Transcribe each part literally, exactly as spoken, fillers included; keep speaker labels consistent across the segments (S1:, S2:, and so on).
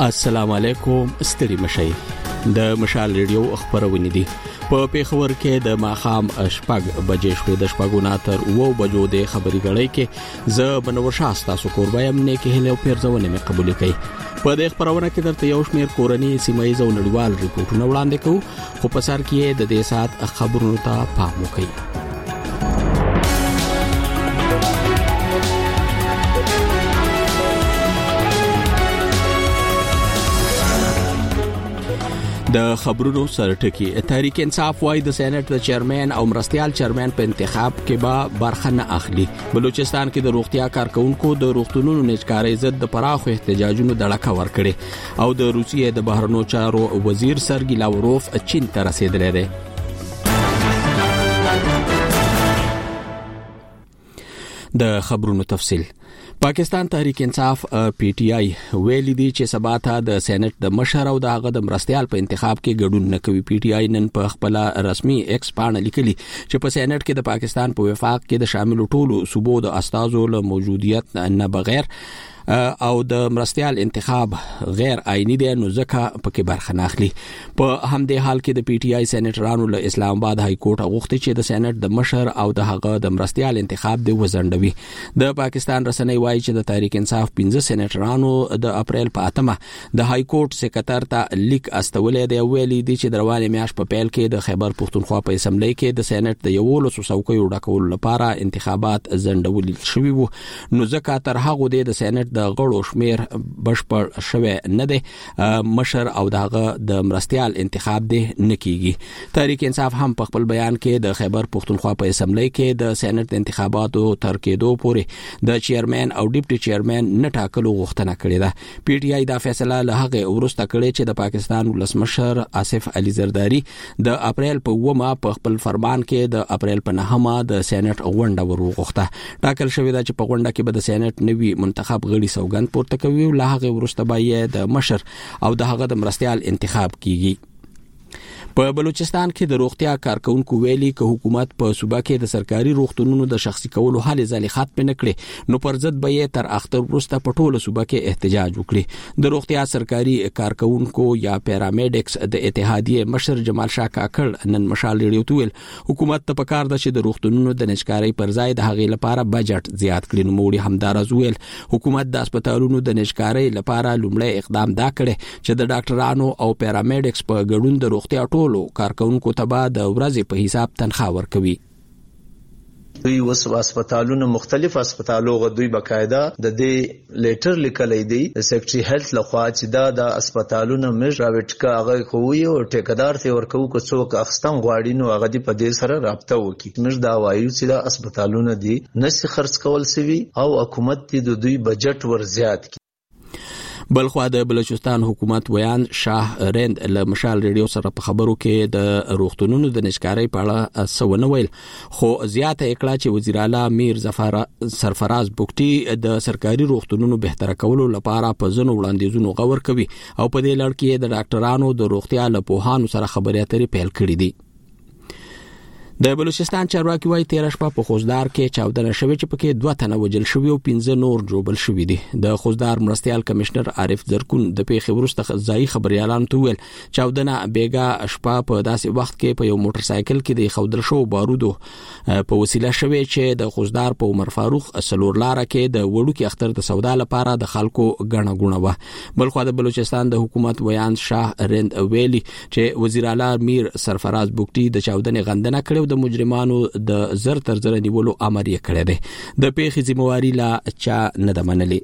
S1: السلام علیکم، ستړي مشئ. د مشال ریډیو خبرونه دي. په پیښور کې د ماخام شپږ بجې شوې د شپږونه تر اوو بجو د خبري غړې کې ز بنور شاستا سو قربایم نه کې هله پیرځونه مې قبول کړي. په دې خبرونه کې درته یو شمېر کورنۍ سیمایي او نړیوال ریپورتونه وړاندې کوو، خو په سر کې د دې سات خبرونو ته پام وکړئ. د خبرونو سرټکی تحریک انصاف وايي د سېنات د چیرمن او مرستيال چیرمن په انتخاب کې به برخه نه اخلي. بلوچستان کې د روغتیا کارکونکو د روغتونونو نچکاري ضد د پراخو احتجاجونو دړکه ورکړي او د روسیې د بهرنیو چارو وزیر سرګی لاوروف چین ته رسیدلی دی. د خبرونو تفصیل. پاکستان تحریک انصاف پی ټی آی ویلي دی چې سبا ته د سېنات د مشر او د هغه د مرستيال په انتخاب کې ګډون نه کوي. پی ټی آی نن په خپل رسمي ایکس باندې لیکلي چې په سېنات کې د پاکستان په وفاق کې د شامل ټولو صوبو د استازو له موجودیت نه بغیر او د مرستيال انتخاب غیر آئینی دی، نو ځکه پکې برخه نه اخلي. په همدې حال کې د پی ټی آی سېنیټرانو له اسلام آباد های کورټ غوښتي چې د سېنات د مشر او د هغه د مرستيال انتخاب دی وزندوي. د پاکستان رسنۍ وايي چې د تحریک انصاف پنځه سېنیټرانو د اپریل په اتمه د های کورټ سکرټر ته لیک استولې دی، ویلي دی چې د روانې میاشت په پیل کې د خیبر پښتونخوا په اسمبلی کې د سېنات د یولو څوکیو ډکول لپاره انتخابات زندول شوي وو، نو ځکه تر هغه د سېنات د غړو شمیر بشپړ شوه نه دی، مشر او دغه د مرستيال انتخاب دی نکېږي. تحریک انصاف هم په خپل بیان کې د خیبر پښتونخوا په اسمبلی کې د سېنات انتخاباتو تر کېدو پورې د چیرمن او ډیپټي چیرمن نه ټاکلو غوښتنه کړې ده. پی ټی آی دا فیصله له هغه ورسته کړې چې د پاکستان ولسمشر آصف علي زرداری د اپریل په اومه په خپل فرمان کې د اپریل په نهمه د سېنات غونډه وروغښته. ټاکل شوې ده چې په غونډه کې به د سېنات نوي منتخب غړي سوګند پورته کوي او له هغه ورسته به د مشر او د هغه د مرستيال انتخاب کیږي. په بلوچستان کې د روغتیا کارکونکو ویلي چې حکومت په صوبه کې د سرکاري روغتونونو د شخصي کولو هلې ځلې ختم نه کړي، نو پر ضد به یې تر اختر وروسته په ټوله صوبه کې احتجاج وکړي. د روغتیا سرکاري کارکونکو یا پیرامیډکس د اتحادیې مشر جمال شاه کاکړ نن مشال ریډیو ته ویل حکومت ته پکار ده چې د روغتونونو د نشکاري پر ځای د هغې لپاره بجټ زیات کړي. نو موړي همدارز ویل حکومت د هسپتالونو د نشکاري لپاره لومړی اقدام دا کړي چې د ډاکټرانو او پیرامیډکس په ګډون د روغتیا ټولو کارکونکو ته به د ورځې په حساب تنخواه ورکوي.
S2: دوی وس هسپتالونو مختلف هسپتالو غوډوي بقاعده د دې لیټر لیکلې دی د سیکریټري هیلث لخوا چې دا د هسپتالونو مش راوټکا هغه خووي او ټیکدار ته ورکو کو څوک اخستم غواړي نو هغه دی په دې سره رابطه وکړي. مش دا وایو چې د هسپتالونو دی نس خرڅ کول سوي او حکومت دی د دوی بجټ ور زیات کی.
S1: بلخوا د بلوچستان حکومت ویان شاه رند له مشال ریډیو سره په خبرو کې د روغتونونو د نشکاري په اړه سونه ویل، خو زیاته اکړه چې وزیر اعلی میر ظفر سرفراز بوکټي د سرکاري روغتونونو بهتر کولو لپاره په ځنو وړاندیزونو غور کوي او په دې لړ کې د ډاکټرانو د روغتیا له پوهانو سره خبرې اترې پیل کړې دي. د بلوچستان چارواکي وايي تیر شپه په خوزدار کې چاودنه شوې چې پکې دوه تنه وژل شوي او پنځه نور جوړل شوي دي. د خوزدار مرستيال کمشنر عارف زرکون د پیښې وروسته ځای خبريالانو ته ویل چاودنه بیګا شپه په داسې وخت کې په یو موټر سایکل کې د خودل شو بارودو په وسیله شوې چې د خوزدار په عمر فاروق سلور لار کې د وړوکی اختر د سودا لپاره د خلکو غڼه غونه و. بلخو د بلوچستان د حکومت ویان شاه رند ویلي چې وزیر اعلی میر سرفراز بوکټي د چاودنې غندنه کړې د مجرمانو د زر تر زر نیولو امر یې کړی دی. د پیښې ذمہواری لا چا نه ده منلې.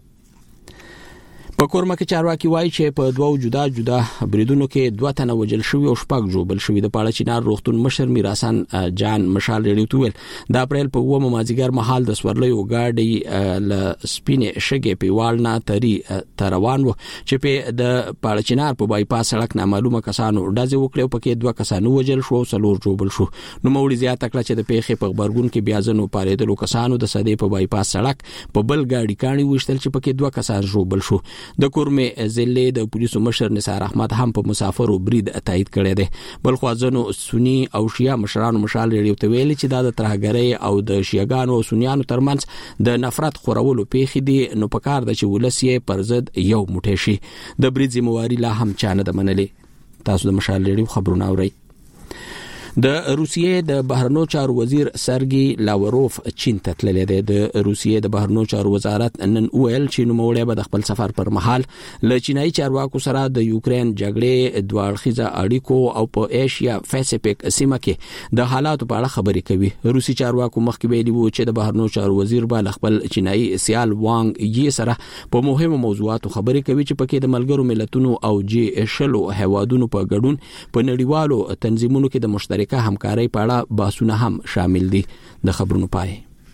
S1: په کورما کې چارواکي وایي چې په دوه جدا جدا بریدونو کې دوه تنه وژل شوي او شپږ جوړل شوي. د پاړه چینار روغتون مشر میرحسن جان مشال ریډیو ته ویل د اپریل په اومه مازیګر مهال د سورلۍ وګاډي ل سپینې شګې پیوال نه تری تروان وو چې په د پاړه چینار په بای پاس سړک نامعلومه کسانو ډزې وکړې، پکې دوه کسانو وژل شو او څلور جوړل شو. نو موړي زیاته کړه چې د پیښې په خبرګون کې بیا ځنو پاریدلو کسانو د سدې په بای پاس سړک په بل ګاډي کانی وشتل چې پکې دوه کسان جوړل شو. د کورمې ضلع د پولیسو مشر نثار احمد هم په مسافرو برید تایید کړی دی. بل خو ځنو سنی او شیعه مشرانو مشال ریډیو ته ویلي چې دا د ترهګرۍ او د شیعاګانو او سنیانو ترمنځ د نفرت خورولو پیښې دي، نو په کار د چې ولس یې پر ضد یو موټی شي. د برید ذمہواري لا هم چا نه ده منلې. تاسو د مشال ریډیو خبرونه اورئ. د روسیې د بهرنیو چارو وزیر سرګي لاوروف چین ته تللی دی. د روسیې د بهرنیو چارو وزارت نن ویل چې نوموړی به د خپل سفر پر مهال له چینایي چارواکو سره د یوکرين جګړې دوه اړخیزه اړیکو او په ایشیا پیسفیک سیمه کې د حالاتو په اړه خبرې کوي. روسي چارواکو مخکې ویلي وو چې د بهرنیو چارو وزیر به خپل چینایي سیال وانګ یي سره په مهمو موضوعاتو خبرې کوي چې پکې د ملګرو ملتونو او جی شلو هیوادونو په ګډون په نړیوالو تنظیمونو کې د مشترک کا همکاري په اړه بحثونه هم شامل دي. د خبرونو پای.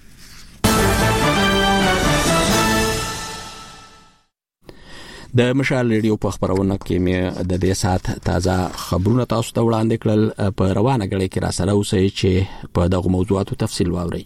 S1: د مشال ریډیو په خبرونه کې مې د دې سات تازه خبرونه تاسو ته وړاندې کړل. په روانه غړي کې را سره اوسئ چې په دغه موضوعاتو تفصیل واورئ.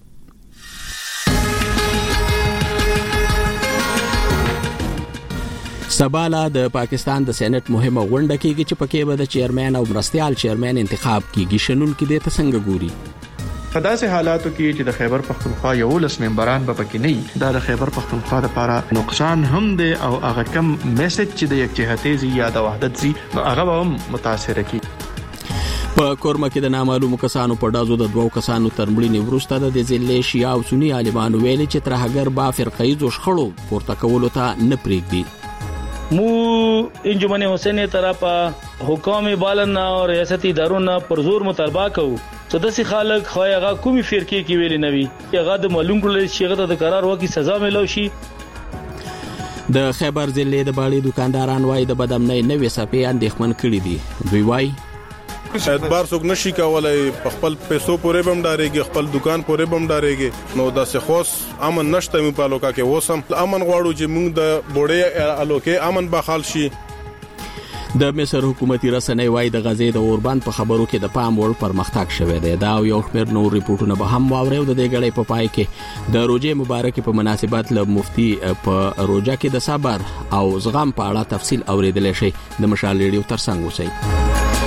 S1: سباله د پاکستان د سېنات مهمه غونډه کېږي چې پکې به د چیرمن او مرستيال چیرمن انتخاب کیږي. شنن کې د تسنګ ګوري.
S3: په داسې حالاتو کې چې د خیبر پختونخوا یو لس ممبران به پکې نه دا د خیبر پختونخوا لپاره نقصان هم دی او هغه کم میسج چې د یکجهتۍ یا د وحدت زی هغه هم متاثر کی.
S1: په کورمه کې د نامعلومو کسانو په دازو د دوو کسانو ترمړینې ورسته د ضلع شیعه او سنی عالمانو ویلي چې ترهګر با فرقه‌ایزو شخړو پورته کولو ته نه پرېږدي.
S4: مو انجمن حسین طرفا حکام بالنا اور ریاستی اداروں پر زور مطالبه کوو چې داسې خلک خو هغه کومي فرقې کې ویلي نوي هغه د معلوم کړل چې هغه د قرار وکي سزا ملو شي.
S1: د خیبر ضلع د باړي دکانداران وای د بدامنۍ نوې صفې اندېښمن کړي دي. دوی وای
S5: اعتبار څوک نشي کولای په خپل پیسو پورې بم ډارېږي، خپل دکان پورې بم ډارېږي. نو د سخوس امن نشته مې په لوکا کې وسم امن غواړو چې موږ د بوډۍ الوکې امن بحال شي.
S1: د مصر حکومتي رسنۍ وای د غزې د اوربان په خبرو کې د پام وړ پرمختګ شوه دی. دا یو شمېر نور ریپورتونه به هم واوري. د دې غړې په پای کې د روزه مبارکه په مناسبت له مفتي په روزه کې د صبر او زغم په اړه تفصیل اوریدل شي. د مشال ریډیو ترڅنګ اوسئ.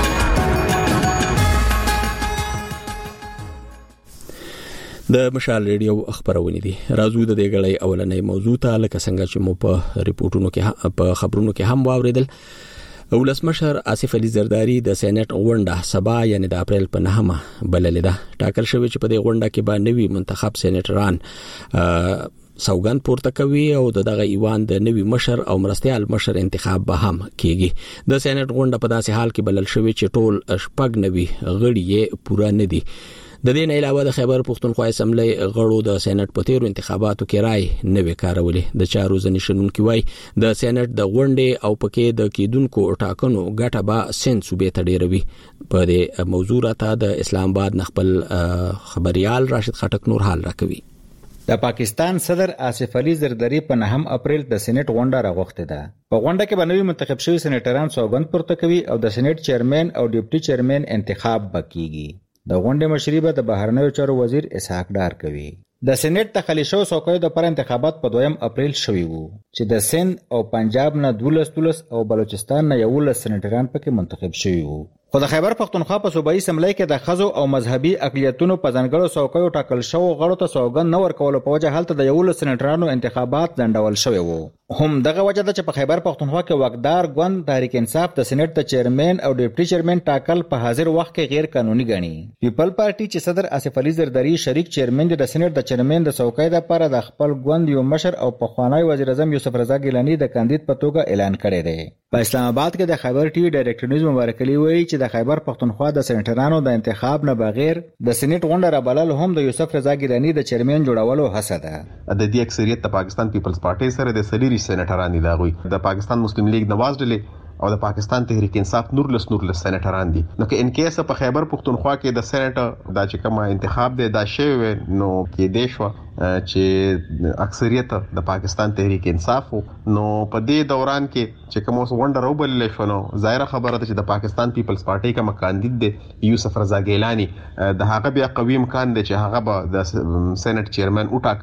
S1: د مشال ریډیو خبرونه دي. راځو د دې غړې اولنې موضوع ته لکه څنګه چې مو په ریپورتونو کې په خبرونو کې هم واوریدل. ولسمشر آصف علي زرداری د سېنات غونډه سبا یعنی د اپریل په نهمه بللې ده. ټاکل شوی چې په دې غونډه کې به نوي منتخب سېناتران سوګند پورته کوي او دغه ایوان د نوي مشر او مرستيال مشر انتخاب به هم کیږي. د سېنات غونډه په داسې حال کې بلل شوی چې ټول شپږ نوي غړي یې پوره نه دي. د دې نه علاوه د خیبر پختونخوا اسمبلی غړو د سېنات په تیرو انتخاباتو کې رائے نه وکړولې. د چارو ځنې شنونکو وای د سېنات د غونډې او پکې د کیدونکو ټاکنو ګټه به سن صوبې ته ډیروي. په دې موضوع راته د اسلام آباد نخبل خبريال راشد خټک نور حال راکوي.
S6: د پاکستان صدر آصف علي زرداری په نهم اپریل د سېنات غونډه راغوښته ده. په غونډه کې باندې منتخب شوی سېناتران سوګند پورته کوي او د سېنات چیرمن او ډیپټي چیرمن انتخاب وکړي. د غونډې مشري به د بهرنیو چارو وزیر اسحاق ډار کوي. د سېنات تخلیه شو څوکیو د پر انتخابات په دویم اپریل شوي وو چې د سند او پنجاب نه دولس دولس او بلوچستان نه یو لس سېناتران پکې منتخب شوي وو. خو د خیبر پختونخوا په صوبایي اسمبلی کې د خزو او مذهبي اقلیتونو په ځانګړو څوکیو ټاکل شو غړو ته سوګند نه ورکول په وجه حالت د یو لس سېناترانو انتخابات ځنډول شوی وو. هم دغه وجه ده چې په خیبر پختونخوا کې واکدار ګوند تحریک انصاف د سېنات د چیرمن او ډیپټي چیرمن ټاکل په حاضر وخت کې غیر قانوني ګڼي. پیپل پارټي چې صدر آصف علي زرداری شریک چیرمن د سېنات د چیرمن د څوکۍ لپاره د خپل ګوند یو مشر او پخوانی وزیر اعظم یوسف رضا ګیلانی د کاندید په توګه اعلان کړی دی. په اسلام آباد کې د خیبر ټي وي ډایرکټر نیوز مبارک علي وایي چې د خیبر پختونخوا د سېناترانو د انتخاب نه بغیر د سېنات غونډه را بلل هم د یوسف رضا ګیلانی د چیرمن جوړولو هڅه ده.
S7: د دې اکثریت د پاکستان پیپلز پارټي سره د سلیری سېناتران دي. د پاکستان مسلم لیگ نواز ډلې او د پاکستان تحریک انصاف نورلس نورلس سېناتران دي. نو که ان کیس په خیبر پختونخوا کې د سېنات دا چې کوم انتخاب دی دا شوی نو کې دی شو چې اکثریت د پاکستان تحریک انصاف نو په دې دوران کې چې کوم وسونډر وبل شو نو ظاهره خبره ده چې د پاکستان پیپلز پارټي کوم کاندید دی یوسف رضا ګیلانی د هغه بیا قوي امکان دی چې هغه به د سېنات چیرمن وټاکل شي.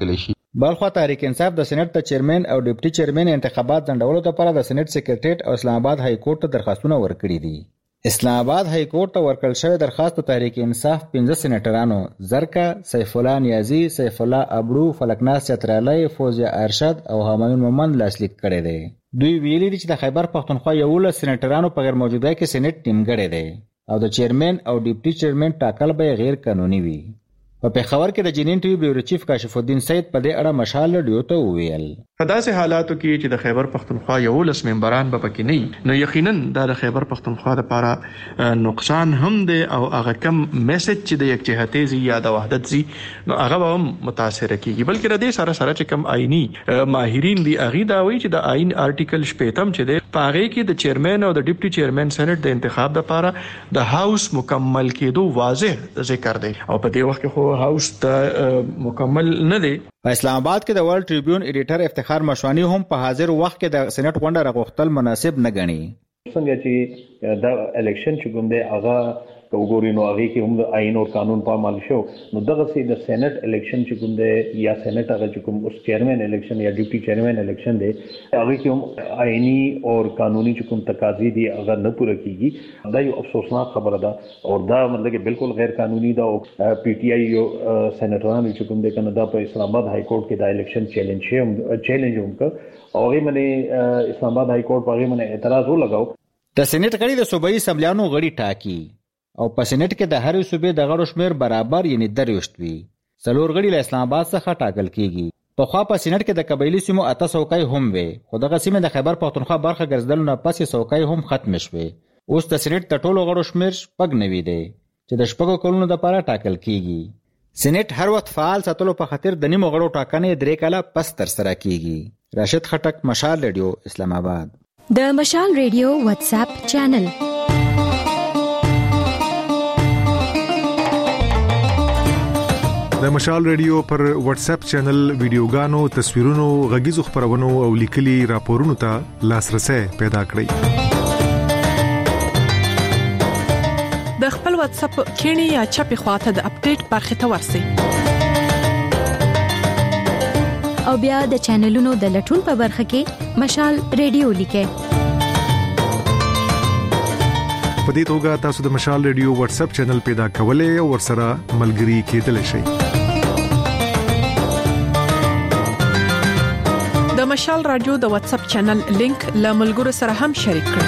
S6: بلخوا تحریک انصاف د سېنات ته چیرمن او ډیپټي چیرمن انتخابات ځنډولو لپاره د سېنات سکریټریټ او اسلام آباد های کورټ ته درخواستونه ورکړي دي. اسلام آباد های کورټ ته ورکړل شوی درخواست تحریک انصاف پنځه سېنیټرانو زرکا، سیف الله نیازی، سیف الله ابرو، فلکناز چترالی، فوزیه ارشد او همایون مومند لاسلیک کړی دی. دوی ویلي دي چې د خیبر پښتونخوا یولس سېنیټرانو په غیر موجودګۍ کې سېنات نیمګړی دی او د چیرمن او ډیپټي چیرمن ټاکل به غیر قانوني وي. په پیښور کې د جنین ټي وی بیورو چیف کاشف الدین سید په دې اړه مشال رادیو ته وویل
S3: په داسې حالاتو کې چې د خیبر پښتونخوا یولس ممبران به پکې نه، نو یقینا د خیبر پښتونخوا لپاره نقصان هم دی او هغه کم میسج چې د یکجهتۍ زی یا د وحدت زی نو هغه هم متاثر کیږي. بلکې د دې سره سره چې کم آئینی ماهرین دی هغه دا وایي چې د آئین آرټیکل شپږم چې دی په هغه کې د چیرمن او د ډیپټي چیرمن سېنات د انتخاب لپاره د هاوس مکمل کېدو واضح ذکر دی او په دې وخت کې هاوس ته مکمل نه دی.
S6: په اسلام آباد کې د ورلد ټریبیون ایډیټر افتخار مشوانی هم په حاضر وخت کې د سېنات غونډه راغوښتل مناسب نه ګڼي.
S8: څنګه چې دا الیکشن چې کوم دی هغه وګورئ نو هغه کې هم د آئین او قانون په عمل شو، نو دغه سي د سېنات الیکشن چې کوم دی یا سېنات هغه چې کوم اوس چیرمن الیکشن یا ډیپټي چیرمن الیکشن دی هغه کې هم آئینی او قانوني چې کوم تقاضې دي هغه نه پوره کیږي. دا یو افسوسناک خبره ده او دا مطلب کې بالکل غیر قانوني ده او پی ټی آی یو سېناتران چې کوم دی کنه دا په اسلام آباد های کورټ کې دا الیکشن چیلنج شي چیلنج هم کړ او هغه باندې اسلام آباد های کورټ په هغه باندې اعتراض ولګاو.
S6: د سېنات غړي د صوبایي اسمبلیانو غړي ټاکي او په سېنات کې د هرې صوبې د غړو شمیر برابر یعنی درويشت وي. څلور غړي له اسلام آباد څخه ټاکل کیږي. په خوا په سېنات کې د قبایلی سیمو اته څوکۍ هم وي، خو دغه سیمه د خیبر پښتونخوا برخه ګرځیدل نه پس څوکۍ هم ختم شوه. اوس د سېنات د ټولو غړو شمیر شپږ نوي دی چې د شپږو کلونو لپاره ټاکل کیږي. سېنات هر وخت فعال ساتلو په خاطر د نیمو غړو ټاکنې درې کاله پس تر سره کیږي. راشد خټک، مشال رادیو، اسلام آباد.
S9: د مشال رادیو واتس اپ چینل
S10: د مشال رادیو پر واتس اپ چینل ویډیوګانو، تصویرونو، غږیزو خبرونو او لیکلي راپورونو ته لاسرسي پیدا کړئ.
S11: د خپل واتس اپ کینی یا چپی خواته د اپډیټ برخه ته ورسئ
S9: او بیا د چینلونو د لټون په برخه کې مشال رادیو لیکئ.
S10: په دې توګه تاسو د مشال رادیو واتس اپ چینل پیدا کولای او ورسره ملګري کېدلی شئ.
S11: د مشال رادیو د واتس اپ چینل لینک له ملګرو سره هم شریک کړئ.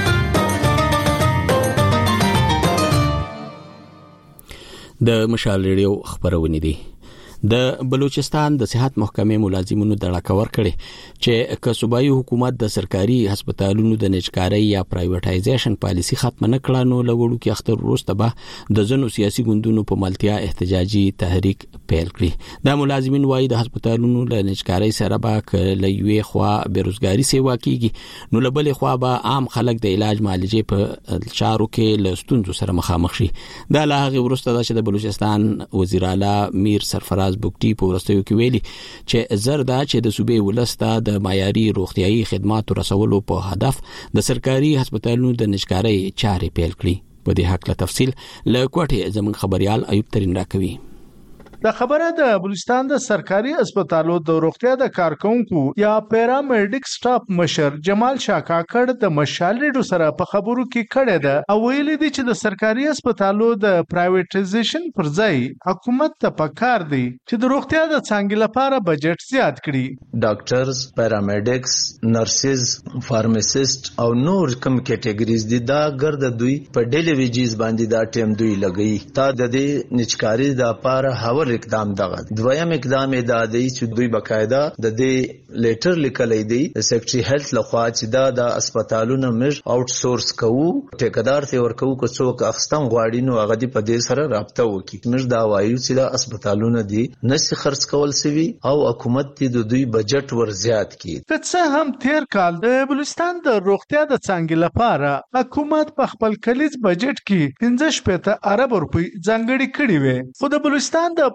S1: د مشال رادیو خبرونه دي. د بلوچستان د صحت محکمې ملازمینو د راکور کړي چې که صوبایي حکومت د سرکاري هسپتالونو د نجکارۍ یا پرایویټایزیشن پالیسی ختم نه کړه نو لوړو کې اختر وروسته به د ځنو سیاسي ګوندونو په ملتیا احتجاجي تحریک پیل کړي. د ملازمین وايي د هسپتالونو له نجکارۍ سره به کله یوې خوا بیروزګاری سیوا کیږي نو لبلې خوا به عام خلک د علاج معالجې په چارو کې له ستونزو سره مخامخ شي. دا لا هغه وروسته چې د بلوچستان وزیر اعلی میر سرفراز بوکټي په ورستیو کې ویلي چې زردا چې د صوبې ولسته د معیاري روغتيایي خدماتو رسولو په هدف د سرکاري هسپتالونو د نجکارۍ چارې پیل کړي. په دې حق له تفصیل له کوټه زمون خبريال ایوب ترين راکوي.
S12: د خبره د بلوچستان د سرکاري هسپتالو د روغتیا د کارکونکو یا پیرامډیک سټاف مشر جمال شاه کاکړ د مشال ریډیو سره په خبرو کې کړه ده او ویلي دي چې د سرکاري هسپتالو د پرایویټایزیشن پر ځای حکومت ته پکار دی چې د روغتیا د څنګه لپاره بجټ زیات کړي.
S2: ډاکټرز، پیرامډیکس، نرسز، فارماسیست او نور کوم کټګریز دي دا ګرد دوی په ډیلی ویجز باندې دا ټیم دوی لګي تا د دې نچکاری د لپاره حواله اقدام دغه دویم اقدام دا دی چې دوی بقاعده د دې لیټر لیکلای دی د سیکریټری هیلث لخوا چې دا د هسپتالونو مر اوټ سورس کوو ټیکدار ته ورکو کو څوک اخستم غواړي نو هغه دی په دې سره رابطه وکړي. مر دا وایو چې د هسپتالونو دی نشي خرڅ کول سوي او حکومت دی د دوی بجټ ور زیات کړي.
S12: که څه هم تیر کال د بلوچستان د روغتیا د څنګه لپاره حکومت په خپل کلیز بجټ کې پنځه شپږ ارب روپۍ ځانګړي کړي وي خو د بلوچستان د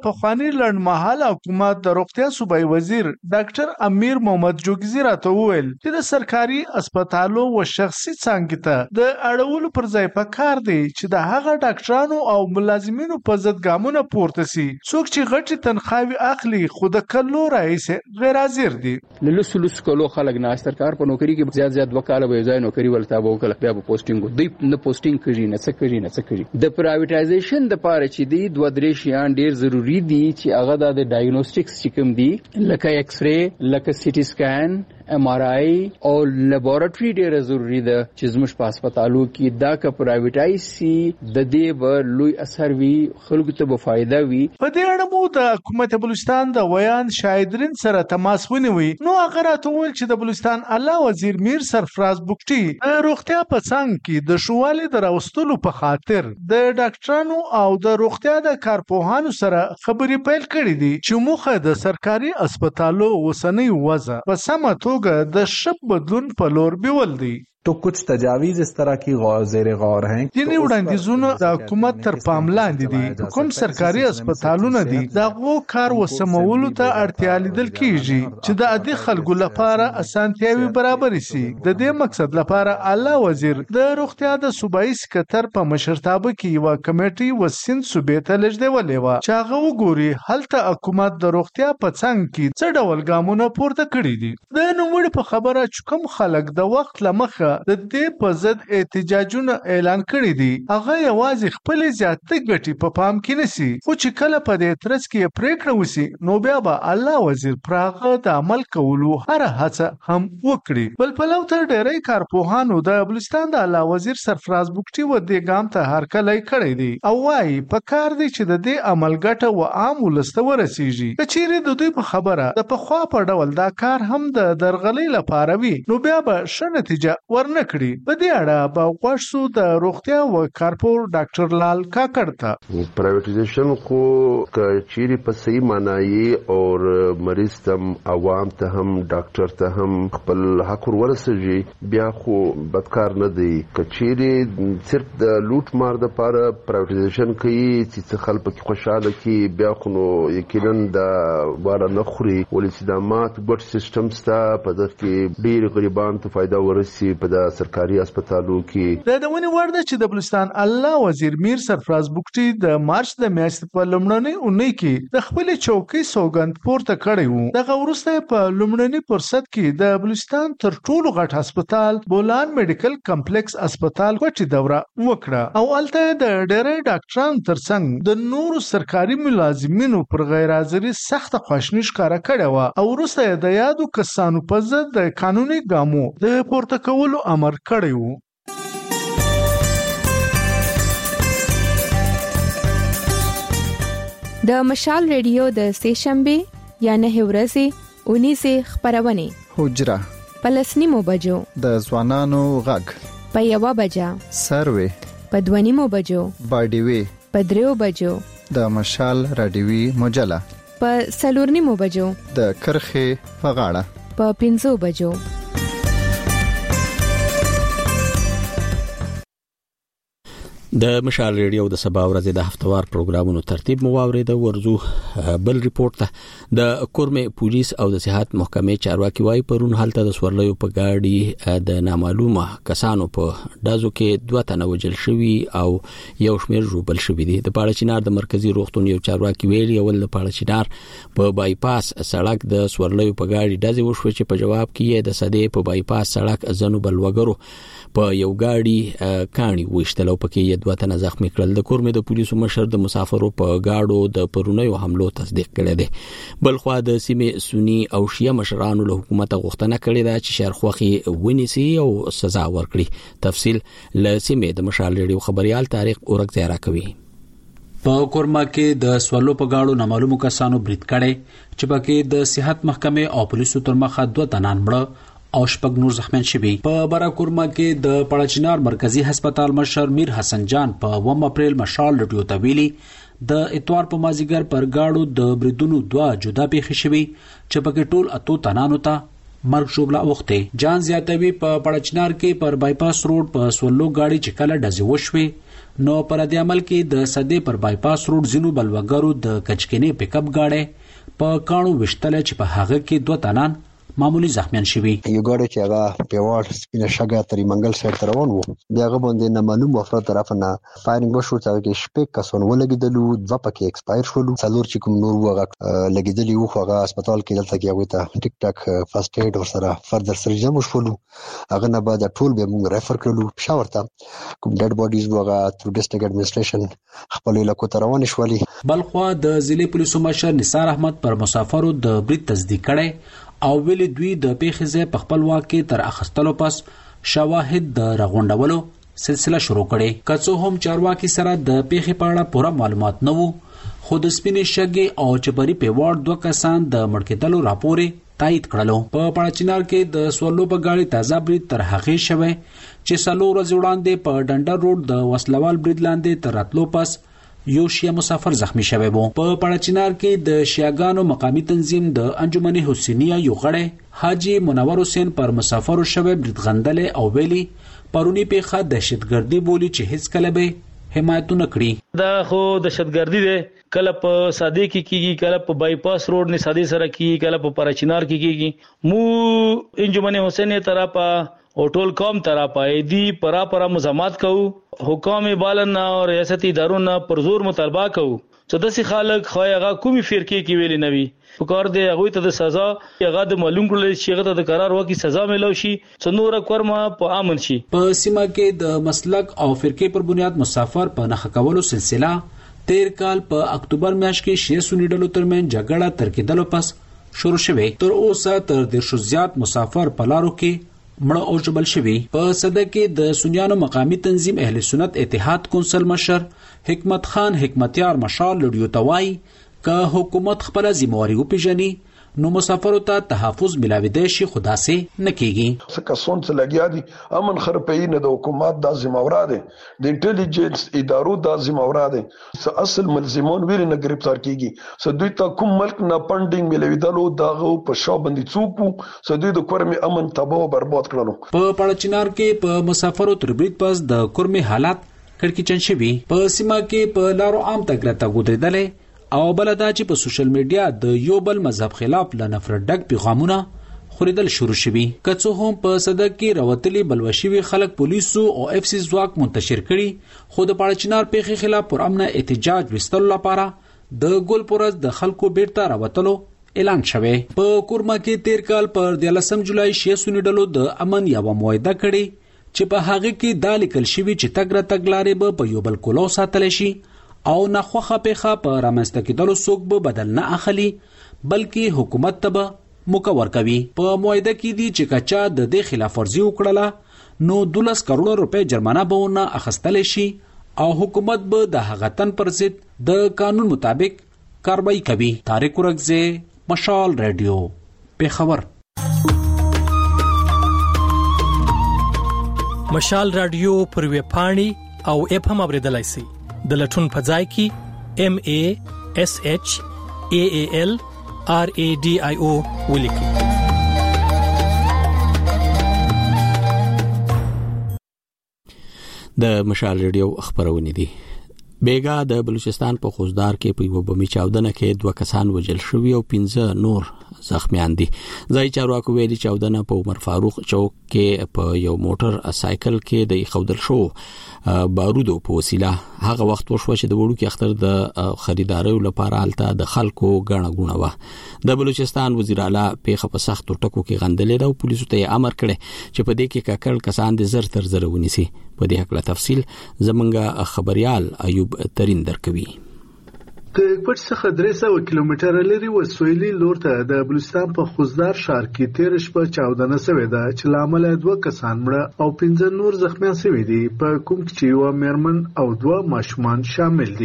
S12: پخوانی لړمحاله حکومت د روغتیا صوبایي وزیر ډاکټر امیر محمد جوګزی راته وویل چې د سرکاري هسپتالو او شخصي څانګې ته د اړولو پر ځای پکار دی چې د هغه ډاکټرانو او ملازمینو په ضد ګامونه پورته سي څوک چې غټي تنخواوي اخلي خو د کلو رئیس غیر حاضر دي.
S13: لس لس کلو خلک نه سرکار په نوکری کې زیات زیات وکاله به ځای نوکری ولته به وکاله بیا په پوسټینګ دی نه پوسټینګ کوي نه څه کوي نه څه کوي. د پرایویټایزیشن د پاره چې دی دوه درې شیان ډیر ضروری دي چې هغه د ډایګنوستکس چې کوم دي لکه ایکس ری لکه سی ټي سکین ایم آر آی او لیبارټری ډیر ضروری ده چې زموږ په هسپتالو کې دا که پرایویټایز سي د دې به لوی اثر وي خلکو ته به فائدہ وي.
S12: په دې اړه مو د حکومت بلوچستان د ویان شاهدرین سره تماس ونیوي نو هغه راته وویل چې د بلوچستان اعلی وزیر میر سرفراز بوکټي د روغتیا په څنګ کې د شوالي د راوستلو په خاطر د ډاکټرانو او د روغتیا د کارپوهانو سره خبرې پیل کړې دي چې موخه د سرکاري هسپتالو اوسنۍ وضع په سمه توګه د شپ بدلون په لور بیول دي.
S14: तो कुछ तजावीज इस तरह की गौर ज़ेर गौर हैं.
S12: ځینې وړاندیزونه د حکومت تر پام لاندې دي. کوم سرکاري هسپتالونه دي دغه کار وسمولو ته اړتیا لیدل کیږي چې د عادي خلکو لپاره اسانتیاوي برابر شي. د دې مقصد لپاره اعلی وزیر د روغتیا د صوبایي سکتر په مشرتابه کې یو کمیټي وسین صوبې ته لږدولې و چې هغه وګوري هلته حکومت د روغتیا په څنګ کې څه ډول ګامونه پورته کړي دي. د نوموړي په خبره چې کوم خلک د وخت لمخه د دې په ضد احتجاجونه اعلان کړي دي هغه یوازې خپل زیاتې ګټې په پام کې نسی خو چې کله په دې ترڅ کې پریکړه وسی نو بیا به الله وزیر پراغه د عمل کولو هر هڅه هم وکړي. بل په لو تر ډېرې کارپوهانو د بلوچستان د الله وزیر سرفراز بوکټي و دې ګام ته هرکلی کړی دی او وايي په کار دی چې د دې عمل ګټه و عام ولسته ورسیږي. کچېره د دوی په خبره د پخوا په ډول دا کار هم د درغلۍ لپاره وي نو بیا به ښه نتیجه ور نکړي. په دې اړه به غوښتو د روغتیا او کارپور ډاکټر لال کاکړ ته
S15: پرایویټایزیشن خو کچېری په صحیح معنی او مریض تم عوام ته هم ډاکټر ته هم خپل حق ورسېږي بیا خو بدکار نه دی. کچېری صرف د لوټ مار د لپاره پرایویټایزیشن کوي چې خلک په خوشاله کی بیا خو نو یقینا د واره نه خوري ولې چې د مات ګټ سیستم ستا په دغه کې ډیر غریبان ته فائدہ ورسي په د سرکاري هسپتالو کې.
S12: د دونه ورده چې د بلوچستان الله وزیر میر سرفراز بوکټي د مارچ د میاشتې په لومړنۍ اونۍ کې د خپل چوکۍ سوګند پورته کړی وو. دغه وروسته په لومړنۍ فرصت کې د بلوچستان تر ټولو غټ هسپتال بولان میډیکل کمپلیکس هسپتال کوټي دوره وکړه او الته د ډېرې ډاکټرانو ترڅنګ د نورو سرکاري ملازمینو پر غیر حاضري سخت خواشنی ښکارا کړې و او وروسته د یادو کسانو په ضد د قانوني ګامو د پورته کولو امر کړی وو.
S16: د مشال ریډیو د سېشنبه یا نه ورځې اونیزه خبرونه
S17: حجره
S16: پلسنیمو بجو
S17: د ځوانانو غږ
S16: په یو بجا
S17: سروي
S16: په دوانیمو بجو
S17: باډیوي
S16: په دریو بجو
S17: د مشال رادیوي مجله
S16: په سلورنیمو بجو
S17: د کرخه په غاړه
S16: په پنځو بجو.
S1: د مشال ریډیو د سبا ورځې د هفتوار پروګرامونو ترتیب مو واورید. ورزو بل ریپورت ته د کورمه پولیس او د صحت محکمې چارواکي وايي پرون حالت د سورلیو په گاډي د نامعلومه کسانو په دازو کې دوه تنه وجل شوی او یو شمیر روبل شوی دي. د پاړچینار د مرکزی روغتون یو چارواکي ویلي اول د پاړچینار په بایپاس سړک د سورلیو په گاډي دازې وشو چې په جواب کې د سدې په بایپاس سړک ازنو بل وګرو په یو گاډي کانی وشتلو پکې دوه تنه زخمی کړل. د کورمه د پولیسو مشر د مسافرو په گاډو د پرونیو حملو تصدیق کړی دی. بل خو د سیمې سنی او شیعه مشرانو له حکومت غوښتنه کړې ده چې شرخوخي ونیسي او سزا ورکړي. تفصیل له سیمې د مشال ریډیو خبريال طارق اورک زیرا کوي.
S18: په کورما کې د سوالو په گاډو نامعلومو کسانو برید کړي چې پکې د صحت محکمې او پولیسو تر مخه دوه تنان مړه او شپږ نور زخمیان شوي. په براکورما کې د پړچینار مرکزی هسپتال مشر میر حسن جان په اووم اپریل مشال ریډیو ته ویلي د اتوار په مازیګر پر گاډو د بریدونو دوه جدا پیښې شوي چې پکې ټول اتو تنانو ته مرګ شوبله وخته. جان زیاتوي په پړچینار کې پر بایپاس روډ په سولو گاډي چې کله ډزې وشوي نو پر دې عمل کې د صدې پر بایپاس روډ زینو بلوګرو د کچکینې پیک اپ گاډي په کانو وشتل چې په هغه کې دوه تنان معمولی زخمیان شوي.
S19: یو ګاډی چې هغه پیواړ سپینه شګه تری منګل سایډ ته روان وو، بیا هغه باندې نه معلوم افراد طرف نه فایرینګ وشو چې هغه شپږ کسان ولګیدلو، دوه پکې ایکسپایر شول، څلور چې کوم نور وغه لګیدلی وو هغه هسپتال کې دلته کې هغه ته ټیک ټاک فرست ایډ ورسره فردر سرجن وشول. هغه نه بعد ټول به موږ ریفر کړلو پېښور ته. کوم ډیډ باډیز وغه تر ډیسټریکټ اډمنستریشن خپل علاقو ته روان شولې.
S18: بلخوا د ضلع پولیسو مشر نثار احمد پر مسافرو د برید تصدیق کړي او ویلي دوی د پیښې ځای په خپل واک کې تر اخستلو پس شواهد د راغونډولو سلسله شروع کړي. که څه هم چارواکي سره د پیښې په اړه پوره معلومات نه وو، خو د سپینې شګې او چبري پیواړ دوه کسان د مړ کېدلو راپورې تایید کړلو. په پړچینار کې د سوالو په غاړي تازه برید تر هغې شوی چې څلور ورځې وړاندې په ډنډر روډ د وسلوال برید لاندې تر راتلو پس یو شیعه مسافر زخمی شوی وو. په پړچینار کې د شیعاګانو مقامی تنظیم د انجمن حسینیه یو غړی حاجی منور حسین پر مسافرو شوی برید غندلې او ویلي پرونی پیښه دهشتګردي بولی چې هیڅ کله به حمایتونه کړي.
S4: دا خو دهشتګردي ده، کله په ساده کې کیږي، کله په بایپاس روډ نه ساده سره کیږي، کله په پړچینار کې کیږي. مو انجمن حسینیه طرفه او ټول قوم طرفه دی پرا پرا مزامات کو، حکام بالن او ریاستي ادارو پر زور مطالبه کو چې داسې خلک خایغه کومي فرقې کې ویلي نوي فکر دی هغه ته د سزا هغه د معلوم کړل شي، هغه ته د قرار وکي سزا ملو شي چې نور کورما په امن شي.
S18: په سیمه کې د مسلک او فرقې پر بنیاد مسافر په نخښه کولو سلسله تیر کال په اکتوبر میاشت کې شیعه سنی ډلو ترمن جګړه تر کېدلو پس شروع شوه. تر اوسه تر ډیر شو زیات مسافر په لارو کې مړه او جبل شوی. په صده کې د سنیانو مقامی تنظیم اهل سنت اتحاد کونسل مشر حکمت خان حکمتیار مشال لډیو توای که حکومت خپل ذمہواری وپیژني نو مسافرو ته تحفظ ملاوي شي، خدا سي نه کیږي.
S20: څه کسون څه لګیا دي امن خرپې نه د حکومت د ذمہوار دي، د انټيليجنس ادارو د ذمہوار دي، څه اصل ملزمون ویل نه گرفتار کیږي. څه دوی ته کوم ملک نه پندینګ ملاوي دلو دغه په شاو باندې څوک څه دوی د کورمي امن تباہ او برباد کړلو.
S18: په پړچینار کې په مسافرو تربریت پس د کورمي حالات کړکېچن شوي. په سیمه کې په لارو عام تګرته ګودریدلې او بلدا چې په سوشل میډیا د یو بل مذهب خلاف ل نفرت ډک پیغامونه خوریدل شروع شوي. که څه هم په صدق کې راوتلي بلوشوي خلک پولیسو او اف سی ځواک منتشر کړي، خو د پړچینار پیښې خلاف پر امن احتجاج وستلو لپاره د ګل پورز د خلکو بیرته راوتلو اعلان شوی. په کورما کې تیر کال پر دیلسم جولای شیعه سنی ډلو د امن یو معاهده کړي چې په هغه کې دا لیکل شوی چې تګ راتګ لارې به په یو بل کولو ساتل شي او نخوخه پیخه په رامنځته کېدلو څوک به بدل نه اخلي بلکې حکومت ته به مکور کوي. په معاهده کې دي چې کچا د دې خلاف ورزي وکړه نو دولس کروڑ روپے جرمانه به ونه اخستل شي او حکومت به د هغه تن پر ضد د قانون مطابق کاروائی کوي. طارق ورغزه، مشال رادیو، پیښور.
S21: مشال رادیو پر ویب پاڼي او اپ هم اوریدلای شئ. د لټون په ځای کې ام ا اس اچ ا ا ال ار ا ډي آی او ولیکئ.
S1: د مشال ریډیو خبرونه دي. بیګا د بلوچستان په خوزدار کې په یو بمي چاودنه کې دوه کسان وژل شوي او پنځه نور زخمیان دي. ځای چارواکو ویلي چاودنه په عمر فاروق چوک کې په یو موټر سایکل کې د خودل شو بارودو په وسیله هغه وخت وشو چې د وړو کې اختر د خریداري لپاره حالت د خلکو غاڼه غونه و. د بلوچستان وزیر اعلی په خپل سخت ټکو کې غندلې او پولیسو ته امر کړی چې په دې کې کاکل کسان د زر تر زر ونیسي. په دې حق له تفصیل زمونږ خبريال ایوب ترين درکوي.
S12: د کوټ څخه درې سوه کیلومتره لري وسویلي لور ته د بلوچستان په خوزدار ښار کې تیر شپه چاودنه شوې ده چې لامل دوه کسان مړه او پنځه نور زخمیان شوي دي، په کوم کې یو میرمن او دوه ماشومان شامل دي.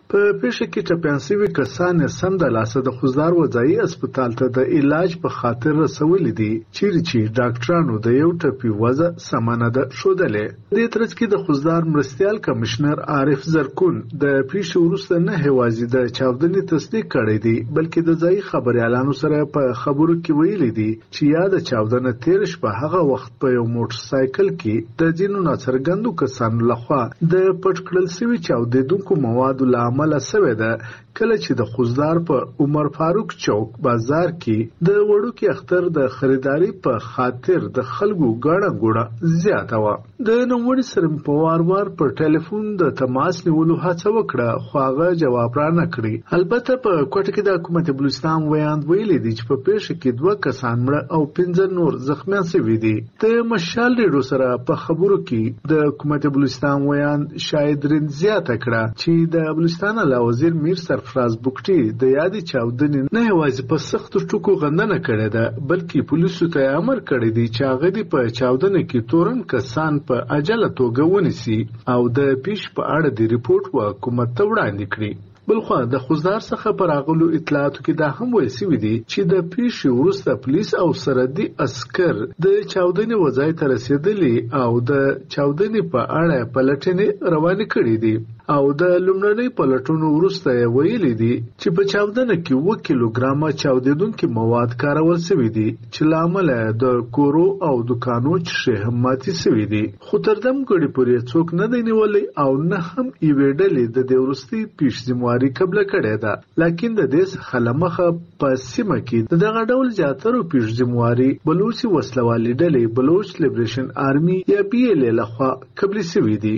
S12: په پیښه کې ټپیان شوي کسان سم د لاسه د خوزدار وځایي هسپتال ته د علاج په خاطر رسولي دي چیرې چې ډاکټرانو د یو ټپي وضع سمه نه ده ښودلې. دې ترڅ کې د خوزدار مرستیال کمشنر عارف زرکون د پیښې وروسته نه هیوازي د چاودنې تصدیق کړی دی بلکې د ځایي خبريالانو سره په خبرو کې ویلي دي چې یا د چاودنه تیر شپه هغه وخت په یو موټر سایکل کې د ځینو ناڅرګندو کسانو لخوا د پټ کړل شوي چاودېدونکو موادو له امله سوې ده کله چې د خوزدار په عمر فاروق چوک بازار کې د وړوکي اختر د خریداري په خاطر د خلکو ګڼه ګوڼه زیاته وه. د نوموړي سره په وار وار پر ټلیفون د تماس نیولو هڅه وکړه خو هغه جواب را نه کړی. البته په کوټه کې د حکومت بلوچستان ویاند ویلي دي چې په پیښه کې دوه کسان مړه او پنځه نور زخمیان شوي دي. د مشال ریډیو سره په خبرو کې د حکومت بلوچستان ویاند شاهد رین زیاته کړه چې د بلوچستان علا وزیر میر سرفراز بوکټي د یادې چاودنې نه یوازې په سختو ټکو غندنه کړې ده بلکې پولیسو ته امر کړی دی چې هغه د په چاودنې کې تورن کسان په عجله توګه ونیسي او د پیښې په اړه د ریپورت حکومت ته وړاندې کړي. بلخوا د خوزدار څخه پر راغلو اطلاعاتو کې دا هم ویل شوي دي چې د پیښې وروسته پولیس او سرحدي عسکر د چاودنې وځای ته رسېدلي او د چاودنې په اړه پلټنې روانې کړې دي او د لومړنۍ پلټنو وروسته یې ویلي دي چې په چاودنه کې اووه کیلوګرامه چاودېدونکي مواد کارول شوي دي چې له امله د کورو او دوکانو ښیښې هم ماتې شوي دي. خو تر دم ګړې پورې څوک نه دی نیولی او نه هم یوې ډلې د دې وروستۍ پیښې ذمواري قبله کړې ده لکن د دې څخه له مخه په سیمه کې د دغه ډول زیاترو پیښو ذمواري بلوچي وسلوالې ډلې بلوچ لیبریشن آرمي یا بي ال اے لخوا قبلې شوي دي.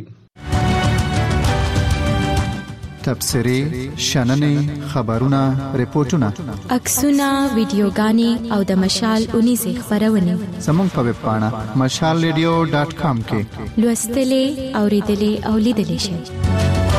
S17: تبصرې شننې خبرونه ریپورتونه
S9: عکسونه ویډیوګانې او د مشال اونیزه خبرونه
S17: زموږ په ویب پاڼه مشال ریډیو ډاټ کام کې
S9: لوستلې اوریدلې او لیدلې شئ.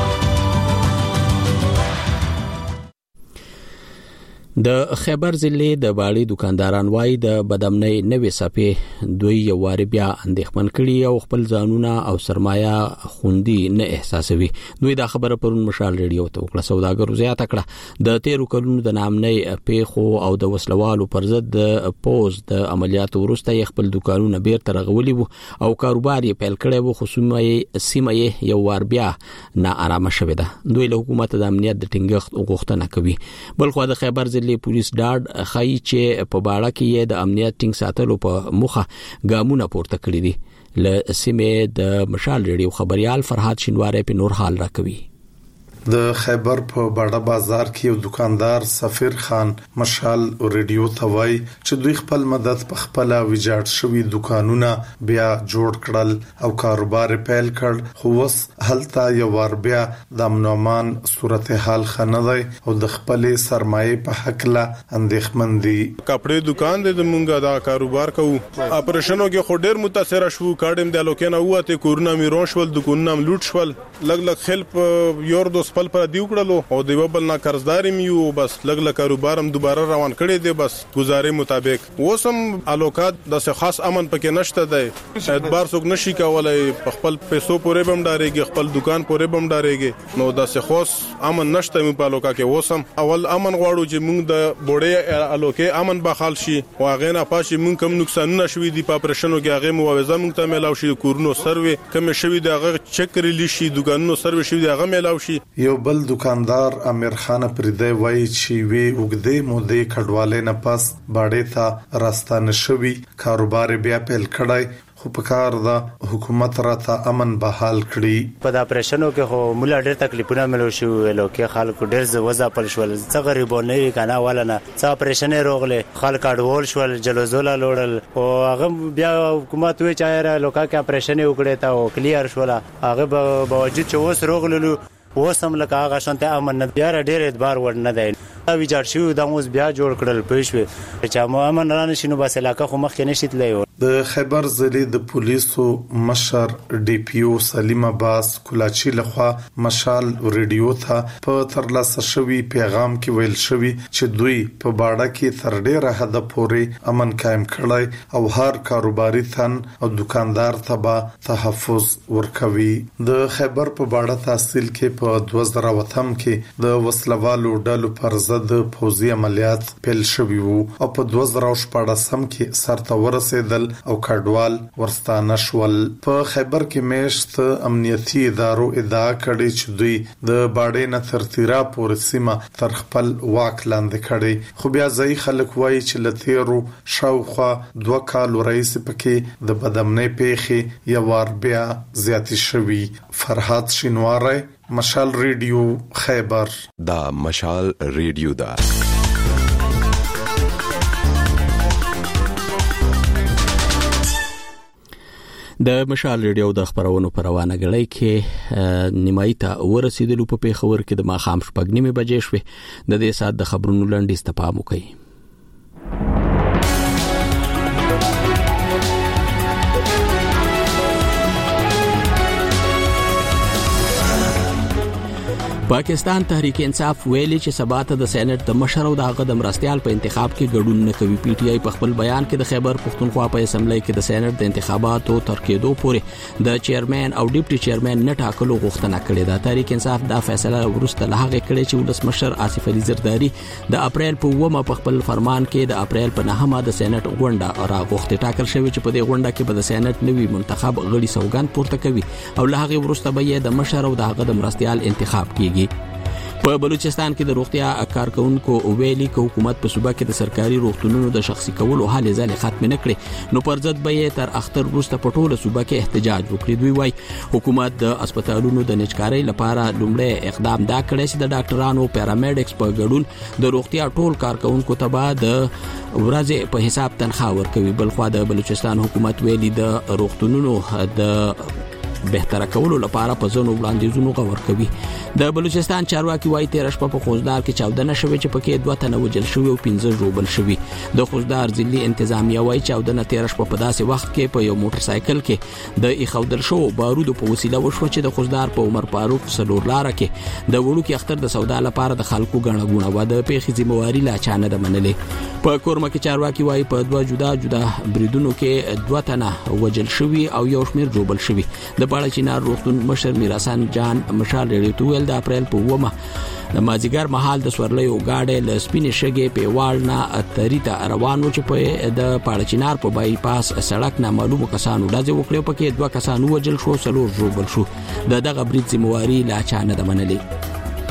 S1: د خیبر ضلع د باړې دکانداران وای د بدامنۍ نوې صفې دوی یو واری بیا اندېښمن کړي او خپل ځانونه او سرمایه خوندي نه احساسوي. دوی دا خبره پرون مشال ریډیو ته وکړه. سوداګرو زیاته کړه د تیرو کلونو د نامنۍ پیښو او د وسلوالو پر ضد د پوز د عملیاتو وروسته خپل دکانونه بیرته رغولي وو او کاروبار یې پیل کړی وو خو سیمه یې یو وار بیا نه آرامه شوې ده. دوی له حکومت د امنیت د ټینګښت غوښتنه کوي. بلخو د خیبر پولیس ډاډ خای چې په باړه کې د امنیت ټینګ ساتلو په مخه ګامونه پورته کړی دي. ل سیمه د مشال ریډیو خبريال فرحات شینواری په نور حال راکوي.
S5: د خیبر په باډه بازار کې یو دکاندار سفیر خان مشال ریډیو ته وایي چې دوی خپل مدد په خپل ویجاړ شوی دکانونه بیا جوړ کړل او کاروبار پیل کړ خو وس هلته یو ور بیا د امنومان صورتحال خنوي او د خپل سرمایه په حق لا اندېښمن دي.
S22: کپڑے دکان دې زمونږه دا کاروبار کوو اپریشنو کې خو ډېر متاثر شو کاډم د لوکینه وته کورونا میرون شول دکانونه لوټ شول لګ لګ خلپ یور دو خپل پر دیو کړلو او دیو بل نه قرضداري میو بس لګ لګ کاروبارم دوباره روان کړي دی بس گزارې مطابق وسم الوکات د خاص امن پکې نشته دی اعتبار څوک نشي کولای خپل پیسو پورې بم ډارېږي خپل دکان پورې بم ډارېږي نو د خاص امن نشته می په الوکا کې وسم اول امن غواړو چې موږ د بوډۍ الوکې امن بحال شي او هغه نه پاشي موږ کم نقصان نشوي دی په اپریشنو کې هغه معاوضه موږ ته ملاوي شي کورونو سروي کم شوي دی هغه چک ریلی شي دکانونو سروي شي دی هغه ملاوي شي.
S5: یو بل دکاندار امیر خان پردی وای چې وی وګدې مودې کډواله نه پاس باډې ته راستانه شوی کاروبار بیا پیل کړای خو په کار دا حکومت راته امن بحال کړي.
S23: په دا اپریشنو کې خو مولا ډېر تکلیفونه ملو شو لوکي خلکو ډېر زوځه پل شول څه غریبونه کنه ولنه څه اپریشن روغله خلک اډول شول جلوزولا لوړل او هغه بیا حکومت وی چا لوکا کې اپریشن وکړي تا او کلیر شول هغه باوجود چې اوس روغللو وسم لکه هغه شانته امن نه بیا ډېر اعتبار ور نه دی دا ویجاړ شو د موږ بیا جوړ کړل پېښوي چې مو امن رانه شنو بس علاقه خو مخ کې نشیت لای.
S5: د خیبر ضلع د پولیسو مشر ډي پی او سلیم عباس کولاچی لخوا مشال ریډیو ته په ترلاسه شوی پیغام کې ویل شوی چې دوی په باړه کې تر ډیره حد پورې امن قائم کړی او هر کاروباري تن او دکاندار ته به تحفظ ورکوي. د خیبر په باړه تحصیل کې په دوه زره وتم کې د وسلوالو ډلو پر ضد پوځي عملیات پیل شوي وو او په دوه زره شپږم کې سرته ورسېدل او کډوال ورستانه شول. په خیبر کې میشت امنیتي ادارو ادعا کړې چې دوی د باړې نه تر تیرا پورې سیمه تر خپل واک لاندې کړي، خو بیا ځای خلک وایي چې لتیرو شاوخوا دوه کالو رئیس پکې د بدامنۍ پیښې یو وار بیا زیاتې شوي. فرحات شینواری، مشال ریډیو، خیبر.
S3: دا مشال ریډیو دا
S1: د مشال ریډیو د خبرونو پر روانه غړی کې نیمای ته ورسېدلو په پیښور کې د ماخام شپږ نیمه بجې شوې. د دې سات د خبرونو لنډیز ته پام وکړئ. پاکستان تحریک انصاف ویلي چې سبا ته د سېنات د مشر او د هغه د مرستيال په انتخاب کې ګډون نه کوي. پی ټی آی په خپل بیان کې د خیبر پښتونخوا په اسمبلی کې د سېنات د انتخاباتو تر کېدو پورې د چیرمن او ډیپټي چیرمن نه ټاکلو غوښتنه کړې ده. تحریک انصاف دا فیصله ورسته له هغه کړې چې ولس مشر آصف علي زرداری د اپریل په اومه په خپل فرمان کې د اپریل په نهمه د سېنات غونډه راغوښته. ټاکل شوی چې په دې غونډه کې به د سېنات نوي منتخب غړي سوګند پورته کوي او له هغه ورسته به د مشر او د هغه د مرستيال انتخاب کیږي. په بلوچستان کې د روغتیا کارکونکو ویلي چې حکومت په صوبه کې د سرکاري روغتونونو د شخصي کولو حال ځل ختم نه کړي، نو پر ضد به تر اختر وروسته په ټوله صوبه کې احتجاج وکړي. دوی وايي حکومت د هسپتالونو د نجکارۍ لپاره لومړی اقدام دا کړی چې د ډاکټرانو پیرامیډکس په ګډون د روغتیا ټول کارکونکو ته به د ورځې په حساب تنخواه ورکوي. بلخوا د بلوچستان حکومت ویلي د روغتونونو د بهتره کولو لپاره په ځینو وړاندیزونو غور کوي. د بلوچستان چارواکي وايي تیر شپه په خوزدار کې چاودنه شوې چې پکې دوه تنه وژل شوي او پنځه ژوبل شوي. د خوزدار ضلعي انتظامیه وايي چاودنه تیر شپه په داسې وخت کې په یو موټر سایکل کې د ایښودل شو بارودو په وسیله وشوه چې د خوزدار په عمر فاروق سلور لاره کې د وړوکي اختر د سودا لپاره د خلکو غڼه غونه و. د پیښې ذمہواری لا چانه د منلې. په کورمه کې چارواکي وايي په دوه جدا جدا بریدونو کې دوه تنه وژل شوي او یو شمیر ژوبل شوي. د باړه چینار روغتون مشر میرحسن جان مشال ریډیو د اپریل په اومه د مازیګر مهال د سورلیو گاډي ل سپینې شګې په والنا تریتا روانو چې په د پاړچینار په بای پاس سړک نه معلومه کسانو دځه وکړو پکې دوه کسانو وجل شو سلور جوړبل شو. د دغه برید ذمہواری لا چانه د منلې.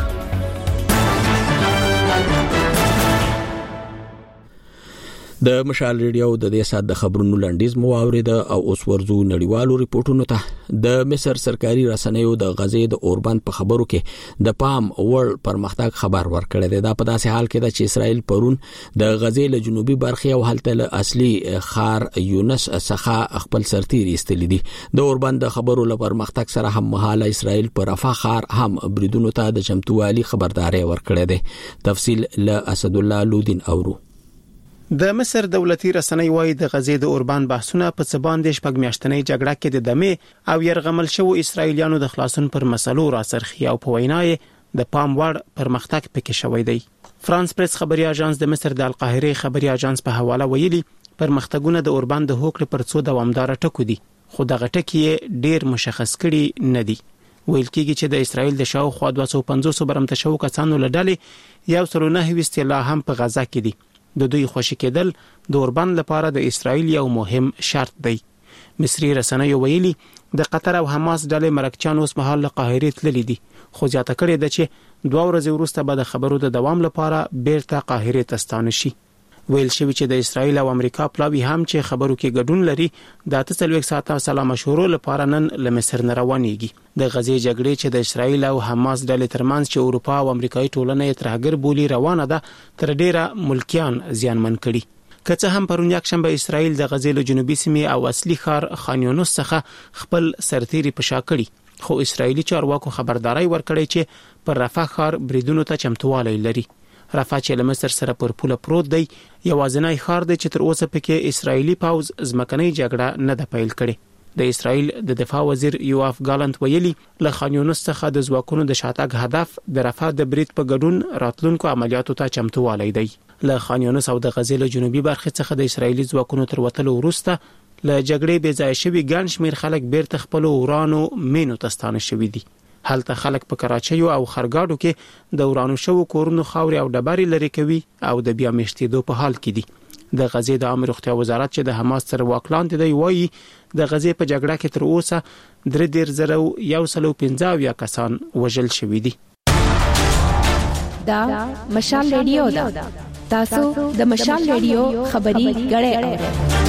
S1: د مشال ریډیو د دې سات د خبرونو لنډیز مو اورید او اوس ورزو نړیوالو ریپورتونو ته. د مصر سرکاري رسنیو د غزې د اوربند په خبرو کې د پام ور پرمختګ خبر ورکړی دی. دا په داسې حال کې ده چې اسرائیل پرون د غزې له جنوبي برخې او هلته له اصلي خار یونس څخه خپل سرتیري استلی دي. د اوربند د خبرو له پرمختګ سره هم مهاله اسرائیل پر رفح خار هم بریدونو ته د چمتووالي خبرداري ورکړی دی. تفصیل له اسد الله لودین اورو.
S7: د مصر دولتي رسنۍ وايي د غزې د اوربان بحثونه په څه باندې شپږ میاشتنۍ جګړه کې د دمه او يرغمل شو اسرایلیانو د خلاصون پر مسلو را سرخي او په وینای د پام وړ پرمختګ پکې شوې دی. فرانس پریس خبري اژانس د مصر د القاهره خبري اژانس په حواله ویلي پرمختګونه د اوربان د هوکړې پر څو دوامدار ټکو دي، خو دغه ټکي ډیر مشخص کړي نه دي. ویل کېږي چې د اسرایل د شاوخوا دوه سوه پنځوس برمته شو کسانو لړلې یو سل نه وستلا هم په غزا کې دي. د دوی خوشی کېدل د اوربان لپاره د اسرایل یو مهم شرط دی. مصری رسنۍ ویلي د قطر او حماس ډلې مرکچان اوس مهال له قاهره تللي دي، خو ځاته کړي ده چې دوه ورځې وروسته به د خبرو د دوام لپاره بیرته قاهره ته ستانه شي. ویل شوی چې د اسرایل او امریکا پلاوی هم چې خبرو کې ګډون لري د اته څلوېښت ساعته سلا مشورو لپاره نن له مصر نه روانيږي. د غزې جګړې چې د اسرایل او حماس ډلې ترمنځ چې اروپا او امریکایي ټولنه یې ترهګر بولی روانه ده تر ډیره ملکیان زیانمن کړي. که څه هم پرون یک شنبه اسرایل د غزې له جنوبي سیمې او اصلي ښار خان یونس څخه خپل سرتیري په شا کړي، خو اسرایلی چارواکو خبرداري ورکړې چې پر رفح ښار بریدونو ته چمتووالی لري. رفح چې له مصر سره پر پوله پروت دی یوازینی ښار دی چې تر اوسه پکې اسرایلی پوځ ځمکنۍ جګړه نه ده پیل کړې د اسرایل د دفاع وزیر یوآف ګالنت ویلي له خان یونس څخه د ځواکونو د شاتګ هدف د رفح د برید په ګډون راتلونکو عملیاتو ته چمتووالی دی له خان یونس او د غزې له جنوبي برخې څخه د اسرایلی ځواکونو تر وتلو وروسته له جګړې بې ځایه شوي ګڼ شمېر خلک بیرته خپلو ورانو مینو ته ستانه شوي دي. هلته خلک په کراچیو او خرګاډو کې د ورانو شوو کورونو خاورې او ډبرې لرې کوي او د بیا میشتېدو په حال کې دي. د غزې د عامه روغتیا وزارت چې د حماس سره واک لاندې دی وایي د غزې په جګړه کې تر اوسه درې دېرش زره یو سل او پنځه اویا کسان وژل شوي دي.
S16: دا مشال ریډیو ده. تاسو د مشال ریډیو خبري غړې اورئ.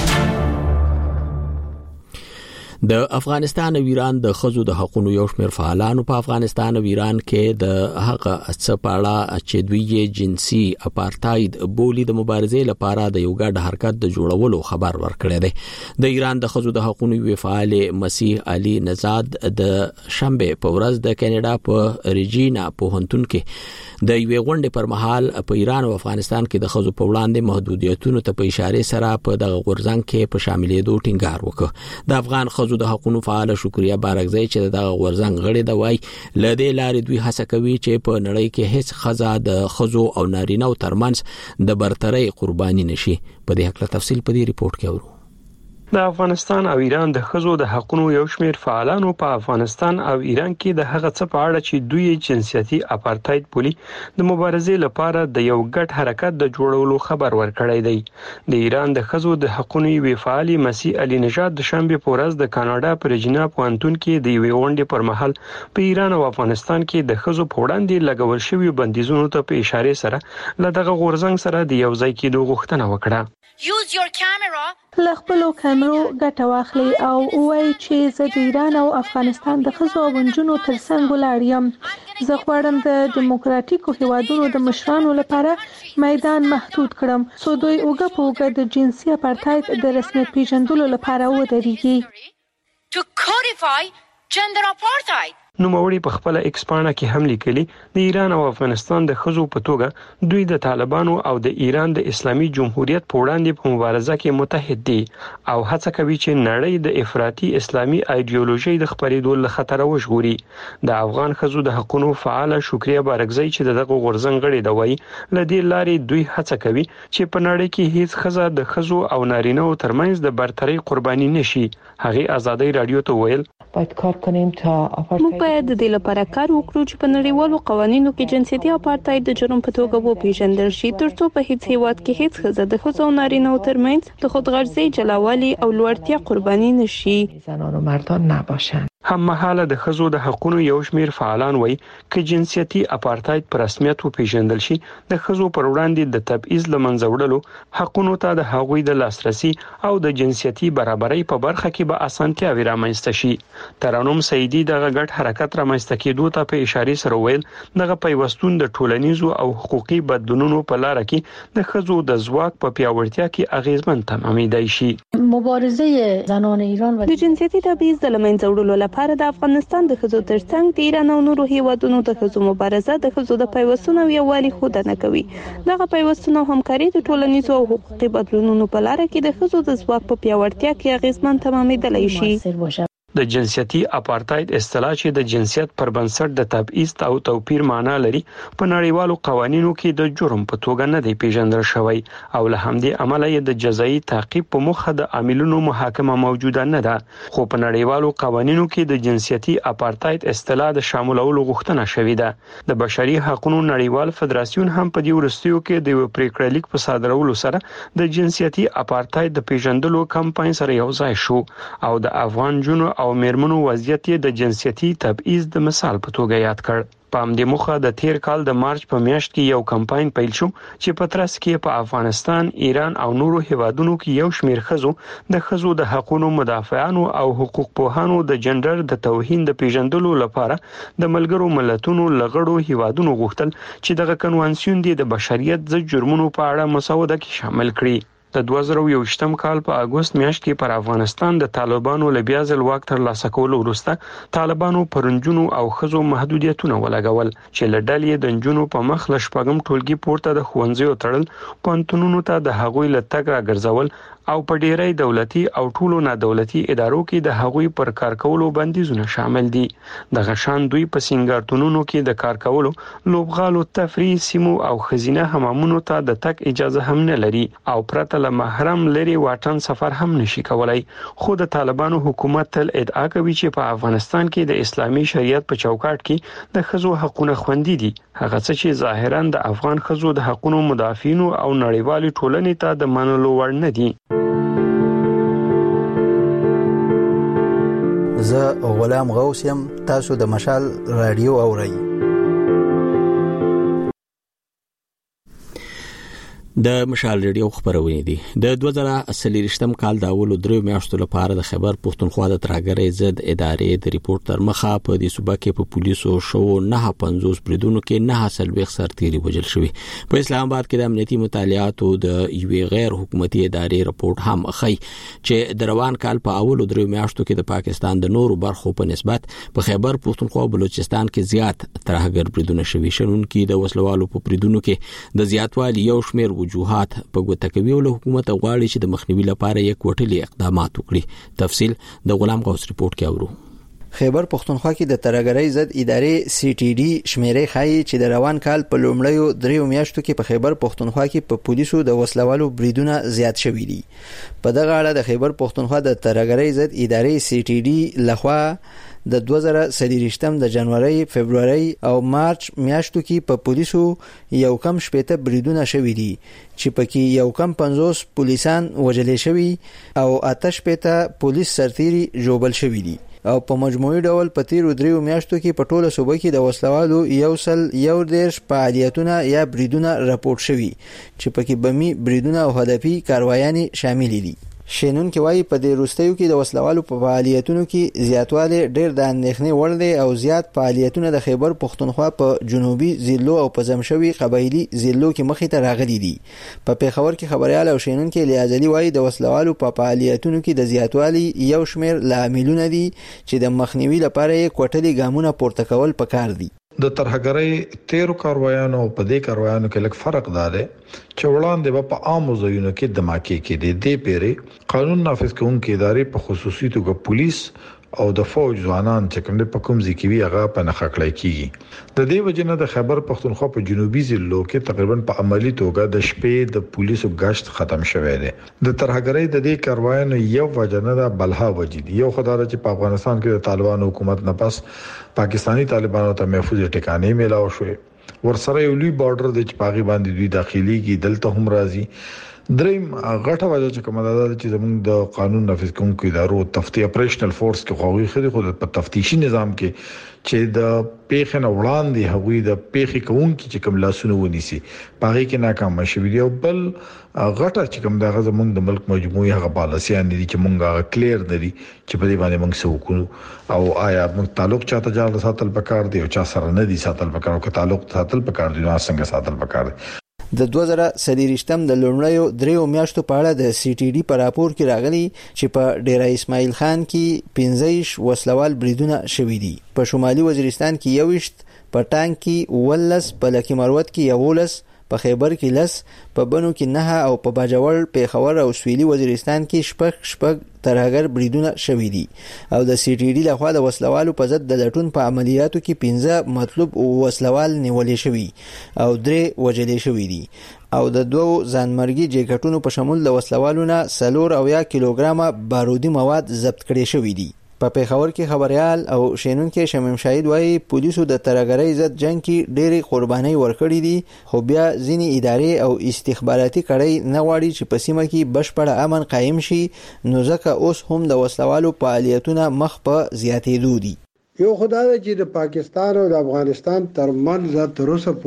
S1: د افغانستان او ایران د خزو د حقوقو یو شمېر فعالانو په افغانستان او ایران کې د هغه څه په اړه چې دوی جنسي اپارټاید بولی د مبارزې لپاره د یو ګډ حرکت د جوړولو خبر ورکړی دی. د ایران د خزو د حقوقو یو فعال مسیح علي نزاد د شنبه په ورځ د کینیډا په ریجینا پوهنتون کې د یو غونډې پر مهال په ایران او افغانستان کې د خزو په وړاندې محدودیتونو ته په اشاره سره په دغه غورځنګ کې په شاملېدو ټینګار وکړ. د افغان خزو د حقوقو فعال شکریا بارکزی چې دغه غورځنګ غړي دی وای لدې لارې دوی هڅه کوي چې په نړۍ کې هیڅ خزا د خزو او نارینه ترمنځ د برتري قرباني نشي. په دې حق له تفصیل په دې ریپورت کې اورو.
S6: د افغانستان او ایران د خزو د حقوقو یو شمېر فعالانو په افغانستان او ایران کې د هغه څه په اړه چې دوی جنسيتي اپارټاید بولي د مبارزې لپاره د یو ګډ حرکت د جوړولو خبر ورکړی دی. د ایران د خزو د حقوقو وی فعالي مسیح علي نژاد د شنبه په ورځ د کاناډا په ریجینا پوهنتون کې د یو غونډې پر مهال په ایران او افغانستان کې د خزو په وړاندې لګول شوی بندیزونو ته په اشاره سره له دغه غورځنګ سره د یو ځای کېدو غوښتنه وکړه.
S8: Use your camera. لخپلو کیمرو ګټه واخلي او وایي چې زه د ایران او افغانستان د ښځو او نجونو ترڅنګ ولاړ یم. زه غواړم د دیموکراتیکو هیوادونو د مشرانو لپاره میدان محدود کړم څو دوی اوږه په اوږه د جنسي اپارټاید د رسمیت پیژندلو لپاره ودرېږي. To codify gender apartheid.
S6: نوموړي په خپل ایکس پاڼه کې هم لیکلي د ایران او افغانستان د خزو په توګه دوی د طالبانو او د ایران د اسلامي جمهوریت په وړاندې په مبارزه کې متحد دي او هڅه کوي چې نړۍ د افراطي اسلامي ایدئولوژي د خپرېدو له خطر وژغوري. د افغان خزو د حقوقو فعال شکریا بارکزی چې دغه غورځنګ غړي دی وایي لدې لارې دوی هڅه کوي چې په نړۍ کې هیڅ خزه د خزو او نارینه ترمنځ د برتري قرباني نشي. هغه ازادي رادیو ته ویل
S10: باید کار کنیم تا موږ باید د دې لپاره کار وکړو چې په نړیوالو قوانینو کې جنسيتي اپارټاید د جرم په توګه وپیژندل شي ترڅو په هیڅ هیواد کې هیڅ ښځه د ښځو او نارینه ترمنځ د خودغرضۍ جلاوالي او لوړتیا قرباني نشي.
S8: زنان و مردان نباشند.
S6: هم مهاله د خزو د حقوقو یو شمېر فعالان وایي چې جنسيتي اپارټاید په رسمیت وپیژندل شي د خزو پر وړاندې د تبعیض لمنځه وړلو حقوقو ته د هغوی د لاسرسي او د جنسيتي برابرۍ په برخه کې به اسانتیاوي رامنځته شي. ترانوم سیدی دغه ګډ حرکت رامنځته کېدو ته په اشاره سره ویل دغه پیوستون د ټولنیزو او حقوقي بدلونونو په لار کې د خزو د ځواک په پیاوړتیا کې اغیزمن تمامیدای شي.
S10: مبارزه زنان ایران و د جنسيتي تبعیض د لمنځه وړلو لپاره د افغانستان د خزو ترڅنګ د ایران او نورو هیوادونو د خزو مبارزه د خزو د پیوستون او یووالي ښودنه کوي. دغه پیوستون او همکاري د ټولنیزو او حقوقي بدلونونو په لار کې د خزو د ځواک په پیاوړتیا کې اغیزمن تمامیدلی شي.
S6: د جنسيتي اپارټاید اصطلاح چې د جنسیت پر بنسټ د تبعیض او توپیر معنی لري په نړیوالو قوانینو کې د جرم په توګه نه دی پیژندل شوی او له همدې امله یې د جزایي تعقیب په مخه د عاملونو محاکمه موجوده نه ده. خو په نړیوالو قوانینو کې د جنسيتي اپارټاید اصطلاح د شاملولو غوښتنه شوې ده. د بشري حقوقو نړیوال فدراسیون هم په دې وروستیو کې د پریکړه لیک په صادرولو سره د جنسيتي اپارټاید د پیژندلو کمپاین سره یو ځای شو او د افغان جنو او میرمنو وضعیت د جنسيتي تبعیض د مثال په توګه یاد کړ. په همدې موخه د تیر کال د مارچ په میاشت کې یو کمپاین پیل شو چې په ترڅ کې په افغانستان، ایران او نورو هیوادونو کې یو شمېر ښځو د ښځو د حقوقو مدافعانو او حقوق پوهانو د جندر د توهین د پیژندلو لپاره د ملګرو ملتونو لغړو هیوادونو غوښتل چې دغه کنوانسیون د بشریت د جرمونو په اړه مسوده کې شامل کړي. د دوه زره یوویشتم کال په اگست میاشت کې پر افغانستان د طالبانو له بیا ځل واک ترلاسه کولو وروسته طالبانو پر نجونو او ښځو محدودیتونه ولګول چې له ډلې د نجونو په مخ له شپږم ټولګي پورته د ښوونځیو تړل، پوهنتونونو ته د هغوی له تګ راګرځول او په ډیری دولتي او ټولو نادولتي ادارو کې د هغوی پر کار کولو بندیزونه شامل دي. د غشان دوی په سنگارتونونو کې د کار کولو، لوبغالو، تفریح سیمو او خزینه حمامونو ته د تګ اجازه هم نه لري او پرته له محرم لري واټن سفر هم نشي کولای. خو د طالبانو حکومت تل ادعا کوي چې په افغانستان کې د اسلامي شریعت په چوکاټ کې د ښځو حقونه خوندي دي، هغه څه چې ظاهرا د افغان ښځو د حقونو مدافعینو او نړیوالې ټولنې ته د منلو وړ نه دي.
S2: زه غلام غوث یم، تاسو د مشال رادیو اورئ.
S1: د مشال ریډیو خبرونه دي. د دوه زره څلورم کال د اولو درو میاشتو لپاره د خیبر پښتونخوا د ترهګرۍ ضد ادارې د ریپورت تر مخه په دې صوبه کې په پولیسو شو نه پنځوس بریدونو کې نه سلويخ سرتيري وژل شوی. په اسلام آباد کې د امنیتي مطالعاتو د یوې غیر حکومتي ادارې رپورت هم اخی چې د روان کال په اولو درو میاشتو کې د پاکستان د نورو برخو په نسبت په خیبر پښتونخوا او بلوچستان کې زیات ترهګر بریدونه شوي. شنن کې د وسلوالو په بریدونو کې د زیاتوالي یو شمېر وجوهات په ګوته کوي او حکومت غواړي چې د مخنیوي لپاره یک وټلي اقدامات وکړي. تفصیل د غلام غوث ریپورت کې اورو.
S2: خیبر پښتونخوا کې د ترهګرۍ ضد ادارې سی ټي ډي شمیرې ښایي چې د روان کال په لومړیو دریو میاشتو کې په خیبر پښتونخوا کې په پولیسو د وسلوالو بریدونه زیات شوي دي. په دغه اړه د خیبر پښتونخوا د ترهګرۍ ضد ادارې سی ټي ډي لخوا د دوه زره څلورم د جنوري، فبرवरी او مارچ میاشتو کې په پولیسو یو کم شپږ بریدونه شوي دي چې پکې یو کم پنځوس پولیسان وژل شوي او آتش پېته پولیس سرتيري جوړل شوي دي او په مجموعي ډول په تیرو دریو میاشتو کې په ټوله صوبه کې د وسلوالو یو سل یو دیرش فعالیتونه یا بریدونه راپورټ شوي چې پکې بمي بریدونه او هدفي کاروایانې شامل دي. شینون کې وایي په دې وروستیو کې د وسلوالو په فعالیتونو کې زیاتوالی ډېر د اندېښنې وړ دی او زیات فعالیتونه د خیبر پښتونخوا په جنوبي ضلعو او په زمشوي قبایلي ضلعو کې مخې ته راغلي دي. په پیښور کې خبريال او شینون کې لیازلي وایي د وسلوالو په فعالیتونو کې د زیاتوالی یو شمېر لاملونه دي چې د مخنیوي لپاره یې کوټلي ګامونه پورته کول پکار دي.
S11: د ترهګرۍ تیرو کاروایانو په دې کاروایانو کې لږ فرق دی چې وړاندې په عامو ځایونو کې دماکي کې دي د پیری قانون نافذ کوونکې ادارې په خصوصي توګه پولیس او د فوج ځوانان چې کوم په کوم ځای کې وی هغه په نخښه کړی کیږي. د دې وجنه د خیبر پښتونخوا په جنوبي ضلعو کې تقریبا په عملی توګه د شپې د پولیسو غشت ختم شوی دی. د ترهګرۍ د دې کاروایانو یو وجنه د بلها وجید یو خدای چې په افغانستان کې د طالبانو حکومت نه پس پاکستانی طالبانو ته محفوظ ټکانې ملاو شوې ورسره یو لوی بارډر د چپاغي باندې دوی داخلي کې دلته هم راځي. دریم غټه وجه چې کومه ده چې زموږ د قانون نافذ کوونکو ادارو تفتیش اپریشنل فورس کې خوغي خدي خود په تفتیشي نظام کې چې د پیښې نه وړاندې هغوی د پیښې کوونکو چې کوم لاسونه ونیسي پاره کې ناکام شوي دی. بل غټه چې کوم دغه زموږ د ملک مجموعي هغه پالیسيان دي چې مونږه کلیر دي چې په دې باندې موږ سوکو او آیا موږ تعلق چاته جوړ ساتل پکار دی او چا سره نه دي ساتل پکار او تعلق ساتل پکار دي نو څنګه ساتل پکار دي.
S2: د دوه زره څلورم د لومړیو دریو میاشتو په اړه د سی ټي ډي په راپور کې راغلي چې په ډیره اسماعیل خان کې پنځه وسلوال بریدونه شوي دي، په شمالي وزیرستان کې یوشت، په ټانک کې ولس، په لکی مروت کې یولس، په خیبر کې لس، په بنو کې نه او په باجوړ، پیښور او سویلي وزیرستان کې شپږ شپږ ترهګر بریدونه شوي دي او د سی ټي ډي لخوا د وسلوالو په ضد د لټون په عملیاتو کې پنځه مطلوب وسلوال نیولې شوي او درې وژلې شوي دي او د دوو ځانمرګي جیکټونو په شمول د وسلوالو نه څلور اویا کیلوګرامه بارودي مواد ضبط کړي شوي دي. په پیښور کې خبريال او شینون کې شمیم شاهد وایي پولیسو د ترهګرۍ ضد جنگ کې ډېری قرباني ورکړي دي خو بیا ځینې ادارې او استخباراتي کړۍ نه غواړي چې په سیمه کې بشپړ امن قائم شي نو ځکه اوس هم د وسلوالو فعالیتونه مخ په زیاتېدو دي.
S13: یو خدای چې د پاکستان او د افغانستان ترمنځ تر اوسه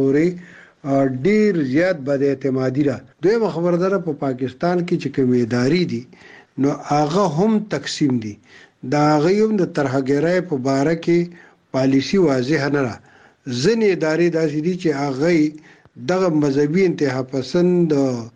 S13: پورې ډیر زیات بد اعتمادي را دوی خبردار په پاکستان کې چې کوم ادارې دي نو هغه هم تقسیم دي. دا غيوم د ترهګرۍ په باره کې پالیسی واضح نه را ځنې ادارې داسې دي چې هغه دغه مذهبي انتها پسند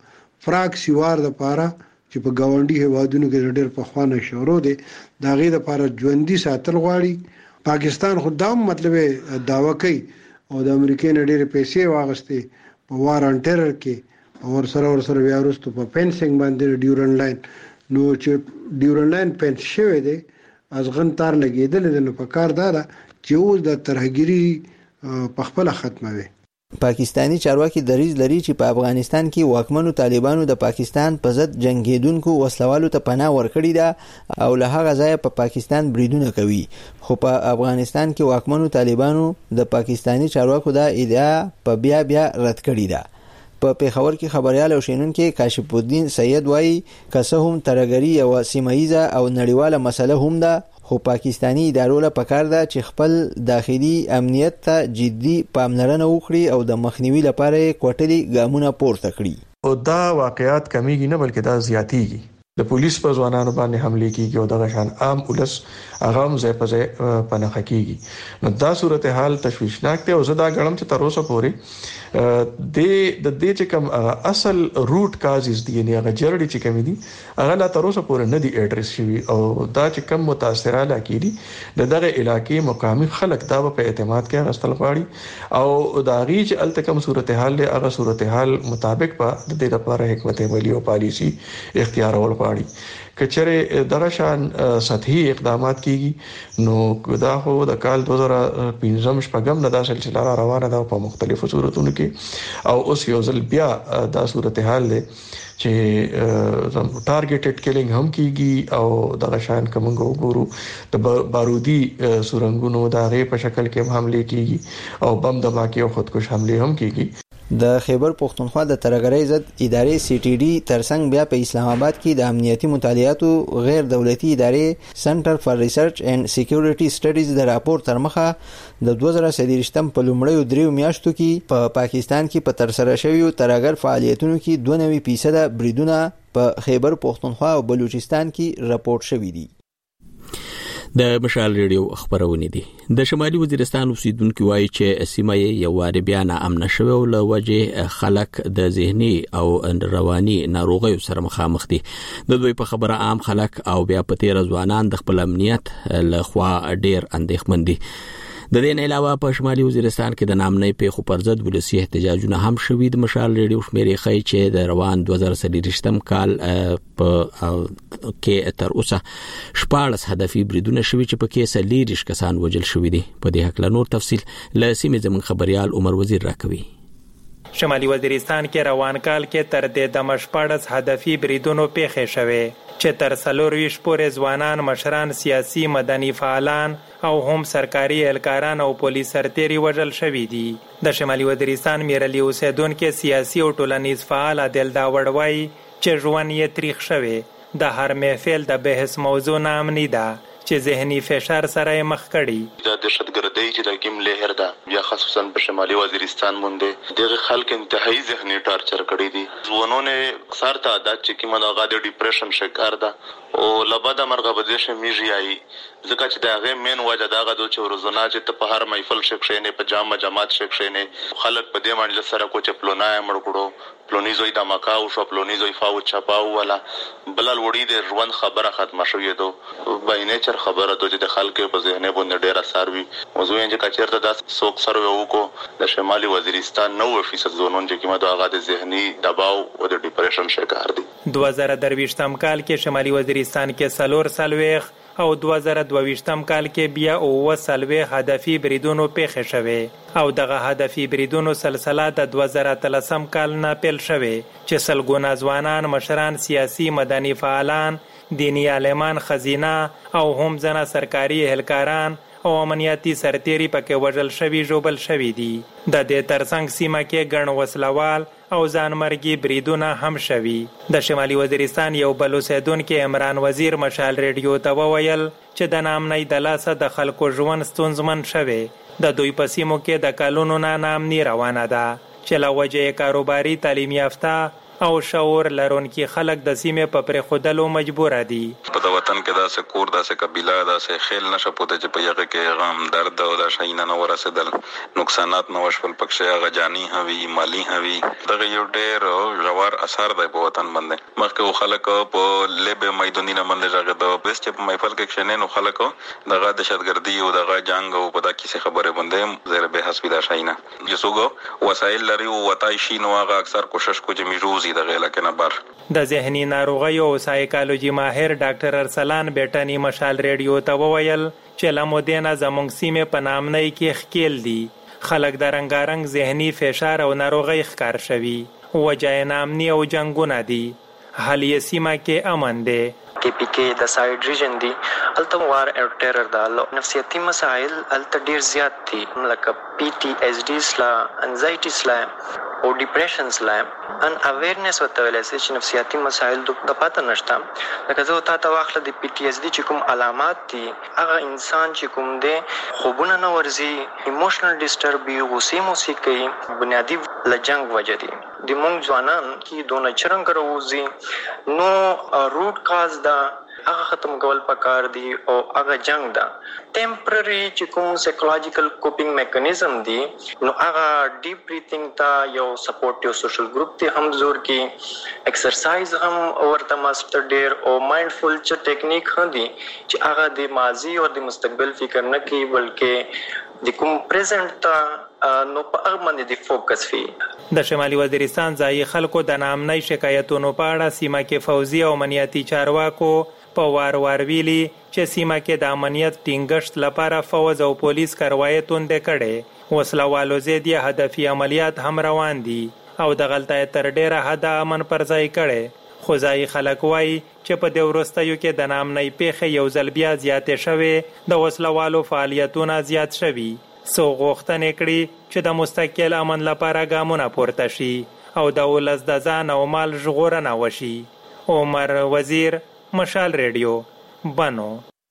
S13: فراکس وار د پاره چې په گاونډي هوادونو کې ډېر په خوانه شروع دي دا غي د پاره ژوندۍ ساتل غواړي پاکستان خو دا مطلب داوا کوي او د امریکای نه ډېر پیسې واغستې په وار ان ټیرر کې اور سره اور سره بیا وروسته په فینسینګ باندې ډیورن لاین نو چې ډیورن لاین فینس شوی دی ازغن تار لګیدل د نو په کار دارا چې اوس د ترهګری په خپل ختموي.
S2: پاکستانی چارواکي دریځ لري چې په افغانستان کې واکمنو طالبانو د پاکستان په ضد جنگیدونکو وسلوالو ته پناه ورکړې ده او له هغه ځایه په پاکستان بریدونه کوي خو په افغانستان کې واکمنو طالبانو د پاکستانی چارواکو دا ادعا په بیا بیا رد کړې ده. په پیښور کې خبريال او شینونکو کاشف الدین سید وایي که هم ترهګری او سیمایزه او نړیواله مسله هم ده خو پاکستانی ادارو له پکار ده چې خپل داخلي امنیت ته جدي پاملرنه وکړي او د مخنیوي لپاره کوټلي ګامونه پورته کړي.
S14: او دا واقعیات کمیږي نه بلکې دا زیاتیږي. د پولیس په ځوانانو باندې حمله کیږي او دغه شان عام ولس هغه هم ځای په ځای پناه کیږي. نو دا صورتحال تشویشناک دی او زه دا غړم چې تر اوسه پورې د د دې چې کوم اصل روټ کازز دي نه هغه جرړي چې کوم دي هغه لا تر اوسه پورې نه دي اډریس شوی او دا چې کوم متاثره علاقې دي دغه علاقې مقامي خلک دا په اعتماد کې غستل غواړي او دا غي چې الته کوم صورتحال له هغه صورتحال مطابق په د دې لپاره حکمت عملی او پالیسی اختیارول غواړي. کچره دغه شان سطحي اقدامات کیږي نو دا هو د کال دوه زره پنځم شپږم نه دا سلسله روانه ده په مختلفو صورتونو کې او اوس یو ځل بیا دا صورتحال له چې ټارګټډ کیلینګ هم کیږي او دغه شان کوم وګورو د بارودي سورنګونو د غي په شکل کې حمله کیږي او بم دماکي او خودکش حمله هم کیږي.
S2: د خیبر پختونخوا د ترهګرۍ ضد ادارې سی ټي ډي ترڅنګ بیا په اسلام آباد کې د امنیتي مطالعاتو غیر دولتي ادارې سنټر فار ریسرچ اینڈ سکیورټي سټډیز د راپور تر مخه د دوه زره څلورم په لومړیو دریو میاشتو کې په پا پاکستان کې په ترسره شویو ترهګر فعالیتونو کې دوه نوي فیصد بریدونه په خیبر پختونخوا او بلوچستان کې راپور شوي دي.
S1: د مشال ریډیو خبرونه دي. د شمالي وزیرستان اوسیدونکو وایي چې سیمه یې یو واره بیا نه امن شوه او له وجه خلک د ذهني او رواني ناروغیو سره مخامخ دي. د دوی په خبره عام خلک او بیا په تیر ځوانان د خپل امنیت له خوا ډیر اندېښمن دي. د دې نه علاوه په شمالي وزیرستان کې د نامنۍ پیښو پر ضد ولسي احتجاجونه هم شوي. د مشال ریډیو شمیرې ښیي چې د روان دوه زره څلورم کال په کې تر اوسه شپږ هدفي بریدونه شوي چې په کې څلور کسان وژل شوي دي. په دې حق له نور تفصیل له سیمې زموږ خبريال عمر وزیر راکوي.
S15: شمالي وزیرستان کې روان کال کې تر دې د مشپړس هدفي بریدونو پیښې شوه چې تر څلور ویشت پورې ځوانان مشران سیاسي مدني فعالان او هم سرکاري اهلکاران او پولیس سرتیري وژل شوي دي. د شمالي وزیرستان میرلی اوسیدونکو سیاسي او ټولنیز فعال عادل داوړ وایي چې ژوند یې تاریخ شوه د هر محفل د بحث موضوع نامنی ده چې ذهني فشار سره مخ کړي.
S19: د دهشتګردۍ چې د کیم لهر ده بیا خصوصا په شمالي وزیرستان باندې دغه خلک انتهایی ذهني ټارچر کړي دي. ځوانونه اکثر تعداد چې کیمه دغه د ډیپریشن شکار ده او لبدا مرغه بده میږي ای ځکه چې دغه مین وجه دغه د چورزونه چې ته په هر محفل شکشنه په جامه جماعت شکشنه خلک په دې باندې سره کوچ پلونای مړ کړو پلونی زوی د مکاو شو پلونی زوی فاو چپاو ولا بلل وړي د ژوند خبره ختمه شوې دو باینه خبره د د خلکو په ذهن باندې ډیر اثر وي. موضوع یې چې کچرته د سوک سره یو کو د شمالي وزیرستان نو فیصد زونون چې کومه د هغه د ذهني دباو او د ډیپریشن شکار دي.
S15: دوه زره درویشتم کال کې شمالي وزیرستان کې سلور سلويخ او دوه زره دویشتم کال کې بیا او سلويخ هدفي بریدونو پیښه شوه او دغه هدفي بریدونو سلسله د دوه زره تلسم کال نه پیل شوه چې سلګونه ځوانان مشران سیاسي مدني فعالان دینی عالمان خزینه او هم ځنه سرکاري اهلکاران او امنیتي سرتیري پکې وژل شوي ژوبل شوي دي. د دې ترڅنګ سیمه کې ګڼ وسلوال او ځانمرګي بریدونه هم شوي. د شمالي وزیرستان یو بل اوسیدونکو عمران وزیر مشال ریډیو ته وویل چې د نامنۍ د لاسه د خلکو ژوند ستونزمن شوی. د دوی په سیمو کې د کلونو نه نامنۍ روانه ده چې له وجې کاروباري تعلیم یافته او شعور لرونکي خلک د سیمې په پرې خودلو مجبور دي.
S4: په د وطن کې داسې کور داسې قبيله داسې خیل نشه پوته چې په یغه کې غم درد او د شاینه نو ورسېدل نقصانات نو وشول پکې هغه جاني هوي مالی هوي دغه یو ډېر ژور اثر دی په وطن باندې. مخکې خلک په لبه میدانونه باندې راغله د بیس چې په محفل کې کښنه نو خلک دغه دهشتګردي او دغه جنگ او په دغه کیسه خبره باندې زره به حسب د شاینه یسوګو وسایل لري او وتای شي نو هغه اکثر کوشش کو چې میروزي دغه لکه نه بر
S15: د ذهني ناروغیو او سایکالوجي ماهر ډاکټر ارسلان بیٹانی مشال ریډیو ته وویل چې لمودینه زموږ سیمه په نامنۍ کې خکېل دي خلک د رنگارنګ ذهني فشار او ناروغي ښکار شوي وجه نامني او جنگونه دي حال یې سیمه کې امن دی.
S18: کې پی کې د ساید ریجن دی الته وار او ټیرر د نفسیاتي مسائل الته ډیر زیات دي لکه پی ټی ایس ډی سلا انزایټی سلا او ډیپریشن سلا ان اویرنس وته ولې چې نفسیاتي مسائل د پاتې نشته لکه زه ته تا واخله د پی ټی ایس ډی چې کوم علامات دي هغه انسان چې کوم دی خوبونه نه ورزي ایموشنل ډیسټرب وي غوسه موسیقي بنیادی لجنګ وجه دي د مونږ ځوانان کې دونه چرنګ راوځي نو روټ کاز دا هغه ختم کول پکار دي او هغه جنگ دا ټیمپرری چې کوم سایکولوژیکل کوپینګ میکانیزم دي نو هغه ډیپ بریثینګ تا یو سپورټیو سوشل ګروپ ته هم زور کې ایکسرسایز هم ورته ماستر ډیر او مایندفول چې ټیکنیک هم دي چې هغه د ماضی او د مستقبل فکر نه کوي بلکې د کوم پریزنټ تا نو په هغه باندې د فوکس وي.
S15: د شمالي وزیرستان ځایي خلکو د نامنۍ شکایتونو په اړه سیمه کې فوزي او امنیتي چارواکو په وار وار ویلي چې سیمه کې د امنیت ټینګښت لپاره فوز او پولیس کاروایي توندې کړي وسله والو زیاتې هدفي عملیات هم روان دي او د غلطۍ تر ډیره حد امن پر ځای کړي خو ځایي خلک وایي چې په دې وروستیو کې د نامنۍ پیښې یو ځل بیا زیاتې شوې د وسله والو فعالیتونه زیات شوي سو غوښتنې کړي چې د مستقل امن لپاره ګامونه پورته شي او د ولس د ځان او مال ژغورنه وشي. عمر وزیر مشال ریډیو بنو.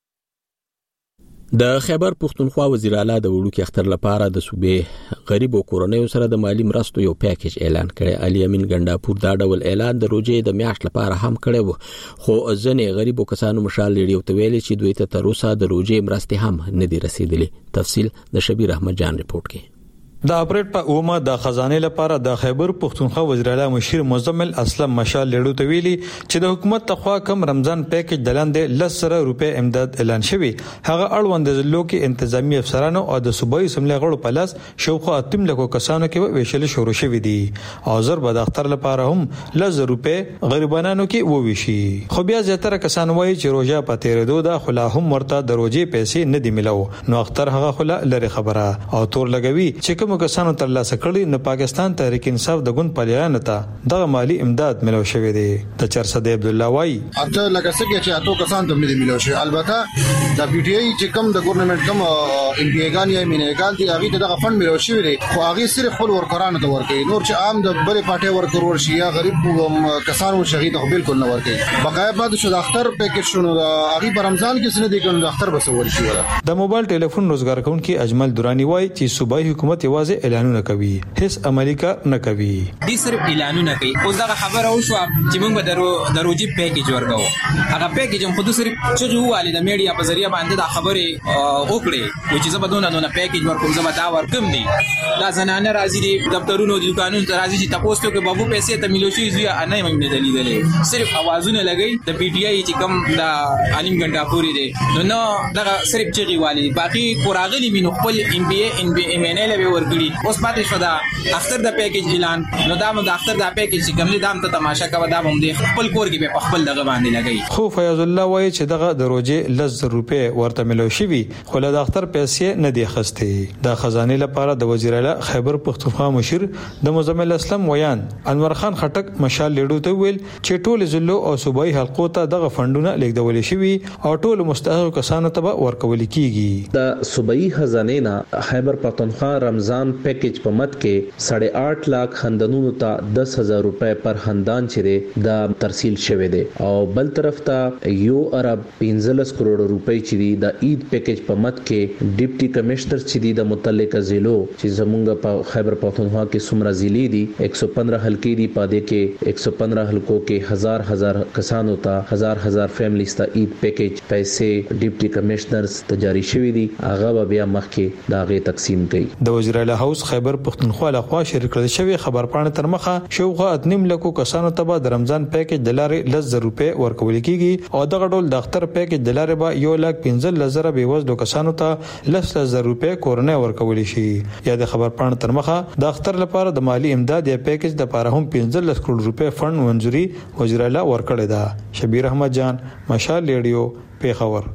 S1: د خیبر پښتونخوا وزیر اعلی د وړوکي اختر لپاره د صوبې غریب او کورنیو سره د مالی مرستو یو پیکیج اعلان کړی. علي امین ګنداپور دا ډول اعلان د روزې د میاشت لپاره هم کړی وو خو ځنې غریب کسانو مشال ریډیو ته ویلي چې دوی ته تر اوسه د روزې مرستې هم نه دي رسیدلې. تفصیل د شبیر احمد جان ریپورت کې.
S20: د اپریټ په اومه د خزانه لپاره د خیبر پښتونخوا وزیر اعلی مشیر مزمل اسلم مشال لیډو ته ویلي چې د حکومت تخوا کم رمضان پیکیج دلاندې لسره روپے امداد اعلان شوی هغه اړوند ضلعو کې انتظامی افسرانو او د صوبایي سملې غړو په لاس شوخه اتم لکو کسانو کې ویشل شروع شوی دي او زر به د اختر لپاره هم لزر روپے غریبانو کې وویشي خو بیا زیاتره کسان وایي چې روزه په تیرېدو د خلا هم ورته د روزې پیسې نه دی ملو نو اختر هغه خلا لري خبره او تور لګوي چې کسانو تر لاسه کړي نو پاکستان تحریک انصاف د ګوند پالیان ته دغه مالی امداد ملو شوی دی. د چرصد عبد الله وای
S24: اته لکه څنګه چې اتو کسان ته ملي ملو شي البته د پی ټی آی چې کم د ګورنمنت کم ام پی ایګان یا مینېګان دي هغه ته دغه فند ملو شوی دی خو هغه صرف خپل ورکرانو ته ورکړي نور چې عام د بلې پټه ورکر ورشي یا غریب کسانو شهید خو بالکل نه ورکړي بقای بعد شو د اختر پیکیج شنو هغه په رمضان کې سن دي کنه د اختر بس ورشي ولا
S20: د موبایل ټلیفون روزګار کونکي اجمل دورانی وای چې صوبایي حکومت یوازې اعلانونه کوي هیڅ عملی کار نه کوي
S25: دي صرف اعلانونه کوي اوس دا خبره او شو چې موږ به درو دروجي پیکیج ورکو هغه پیکیج هم خود صرف چې والي د میډیا په ذریعہ باندې دا خبره وکړي چې زبدونه نه پیکیج ورکوم زما دا ورکم دي دا زنانه راځي دي دفترونو د دکانونو ته راځي چې تاسو ته بابو پیسې ته ملوشي زویا نه مې دلیدلې صرف اوازونه لګي د پی ټی آی چې کوم دا علیم ګنداپوري دي نو نو دا صرف چغي والي باقي کوراغلي مينو خپل ام بي ان بي ام ان ال به ورګړي اوس پاتې شو دا اختر د پیکیج اعلان نو دا د اختر د پیکیج کوملی دام ته تماشا کوي دا هم د خپل کور کې په خپل دغه باندې لګي
S20: خو فیاض الله وایي چې دغه د روزې لز روپے ورته ملو شوی خو له اختر پیسې نه دی خسته د خزانه لپاره د وزیر اعلی خیبر پښتونخوا مشیر د مزمل اسلم ویان انور خان خټک مشال لیډو ته ویل چې ټول ضلعو او صوبایي حلقو ته دغه فندونه لیږدول شوی او ټول مستحق کسانو ته ورکول کیږي.
S26: د صوبایي خزانه نه خیبر پښتونخوا رمضان
S9: رمضان پیکیج په مت کې ساڑھے آٹھ लाख خندانونو ته دس هزار روپے پر خندان چې دا ترسیل شوی دی او بل طرف ته یو ارب پنځلس کروڑ روپے چې دا عید پیکیج په مت کې ډیپټي کمشنر چې د متعلقه ضلعو چې زمونږ په خیبر پختونخوا کې څومره ضلع دي ایک سو پندرہ حلقې دي پاده کې ایک سو پندرہ حلقو کې هزار هزار کسانو ته هزار هزار فیملیز ته عید پیکیج پیسې ډیپټي کمشنرز ته جاری شوی دي هغه بیا مخکې دا غي تقسیم کړي.
S20: د وزیر اعلی هاوس خیبر پختونخوا لخوا شریک کړل شوی خبرپاڼه تر مخه شوغه اتنیم لکو کسانو ته د رمضان پیکیج د لارې لس زره روپے ورکول کیږي او دغه ډول د اختر پیکیج د لارې به یو لک پنځه لزره بیوزلو کسانو ته لس زره روپے کورنۍ ورکول شي. یا د خبرپاڼه تر مخه د اختر لپاره د مالی امداد یا پیکیج د لپاره هم پنځه لس کروڑ روپے فند منځوري وزیر اعلی ورکړی ده. شبیر احمد جان، مشال ریډیو، پیښور.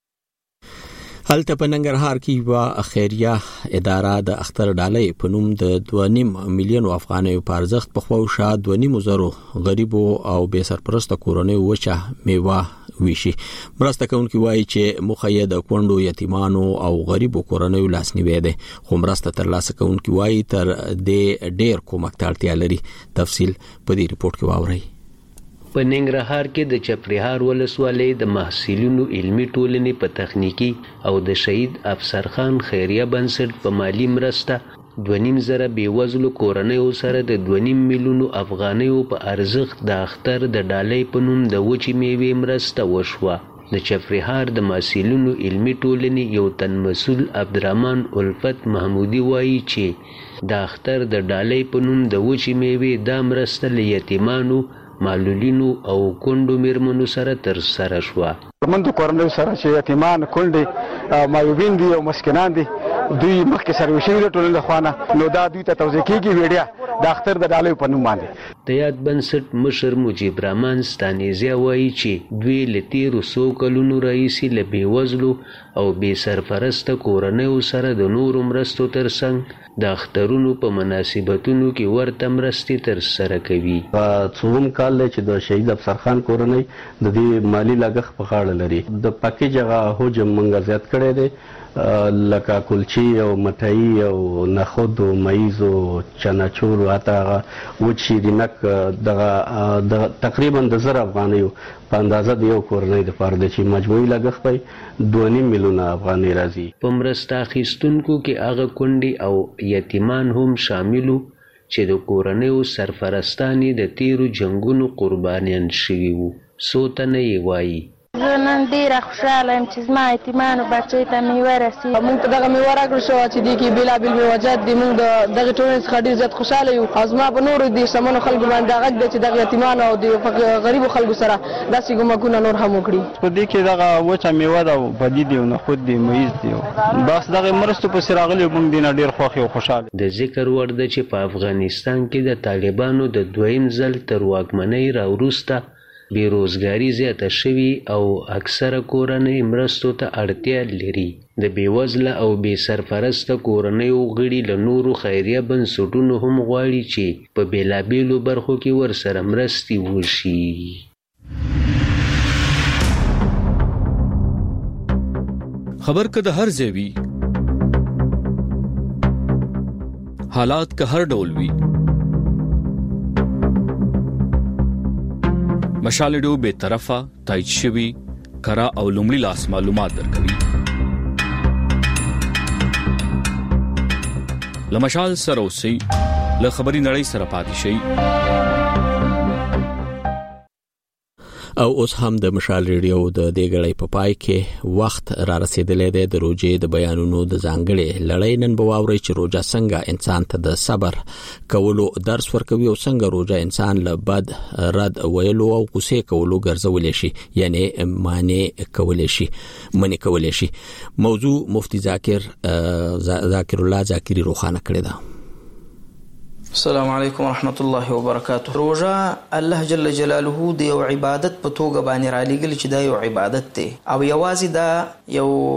S1: هلته په ننګرهار کې یو خیریه اداره د اختر ډالۍ په نوم د دوه نیم میلیون افغانیو په ارزښت په خوا شا دوه نیم زرو غریبو او بې سرپرسته کورنیو وچه میوه ویشي. مرسته کوونکي وایي چې مخه یې د کونډو یتیمانو او غریبو کورنیو لاسنیوي ده، خو مرسته ترلاسه کوونکي وایي تر دې ډېر کومک ته اړتیا لري. تفصیل په دې ریپورت کې واورئ.
S12: په ننګرهار کې د چپریهار ولسوالۍ د محصلینو علمي ټولنې په تخنیکی او د شهید افسر خان خیریه بنسټ په مالی مرسته دوه نیم زره بیوزلو کورنیو سره د دوه نیم میلیونو افغانیو په ارزښت د اختر د ډالۍ په نوم د وچې میوې مرسته وشوه. د چپریهار د محصلینو علمي ټولنې یو تن مسؤل عبدالرحمن الفت محمودي وایي چې د اختر د ډالۍ په نوم د وچې میوې دا مرسته له یتیمانو، معلولینو او کونډو میرمنو سره تر سره شوه.
S17: زموږ د کورنیو سره چې یتیمان، کونډې، معیوبین دي او مسکینان دي، دوی مخکې سروي شوي د ټولنې لخوا، نو دا دوی ته توضیح کېږي ویډیا د اختر د ډالۍ په نوم باندې.
S12: د یاد بنسټ مشر مجیب رحمان ستانیزیا وایي چې دوی له تېرو څو کلونو راهیسې له بېوزلو او بې سرپرسته کورنیو سره د نورو مرستو ترڅنګ د اخترونو په مناسبتونو کې ورته مرستې ترسره کوي.
S21: څوم کال دی چې د شهید افسر خان کورنۍ د دې مالی لګښت په غاړه لري. د پکیج هغه حجم موږ زیات کړی دی، لکه کلچی او مټای او نخود او مایز او چناچور او هغه وچ شیرینک دغه تقریبا د زر افغانیو په اندازه د یو کورنۍ د پاره د چې مجموعي لګښت پي دوه نیم میلیون افغانۍ راځي.
S12: په مرسته اخیستونکو کې هغه کونډې او یتیمان هم شاملو چې د کورنیو سرپرستانې د تیرو جنگونو قربانیان شوي وو. څو تنه یې وایي
S22: زه نن ډېره خوشحاله یم چې زما یتیمانو بچیو ته میوه رسېږي.
S26: موږ ته دغه میوه راکړل شوه چې دې کې بېلابېل میوهجات دي. موږ د دغې ټولنې څخه ډېر زیات خوشحاله یو او زما په نورو د شتمنو خلکو باندې دا غږ دی چې دغه یتیمانو او د غریبو خلکو سره داسې کومکونه نور هم وکړي.
S27: په دې کې دغه وچه میوه ده او بدي دي او نخود دي، مایز دي، بس دغه مرستو پسې راغلي موږ دې نه ډېر خوښ او خوشحاله.
S12: د ذکر وړ ده چې په افغانستان کې د طالبانو د دویم ځل تر واکمنۍ راوروسته بیروزګاری زیاته شوي او اکثره کورنۍ مرستو ته اړتیا لري. د بېوزله او بې سرپرسته کورنیو غړي له نورو خیریه بنسټونو هم غواړي چې په بېلابېلو برخو کې ورسره مرستې وشي.
S28: خبر که د هر ځای وي، حالات که هر ډول وي، مشال ریډیو به طرفه تایید شوی کرا او لومړی لاس معلومات درکوي. لمشال سره اوسئ، له خبري نړۍ سره پاتې شئ.
S1: او اوس هم د مشال ریډیو د دې غړې په پای کې وخت را رسیدلې ده. د روزې د بیانونو د ځانګړي لړۍ نن به واوري چې روزه څنګه انسان ته د صبر کولو درس ورکوي او څنګه روزه انسان له بد رد ویلو او غصې کولو ګرځولې شي، یعنی معنی کولې شي منی کولې شي. موضوع مفتی ذاکر ذاکر الله ذاکری روخانه کړی ده.
S3: السلام علیکم ورحمت الله وبرکاته. روزه الله جل جلاله د یو عبادت په توګه باندې را لېږلی چې دا یو عبادت دی او یوازې دا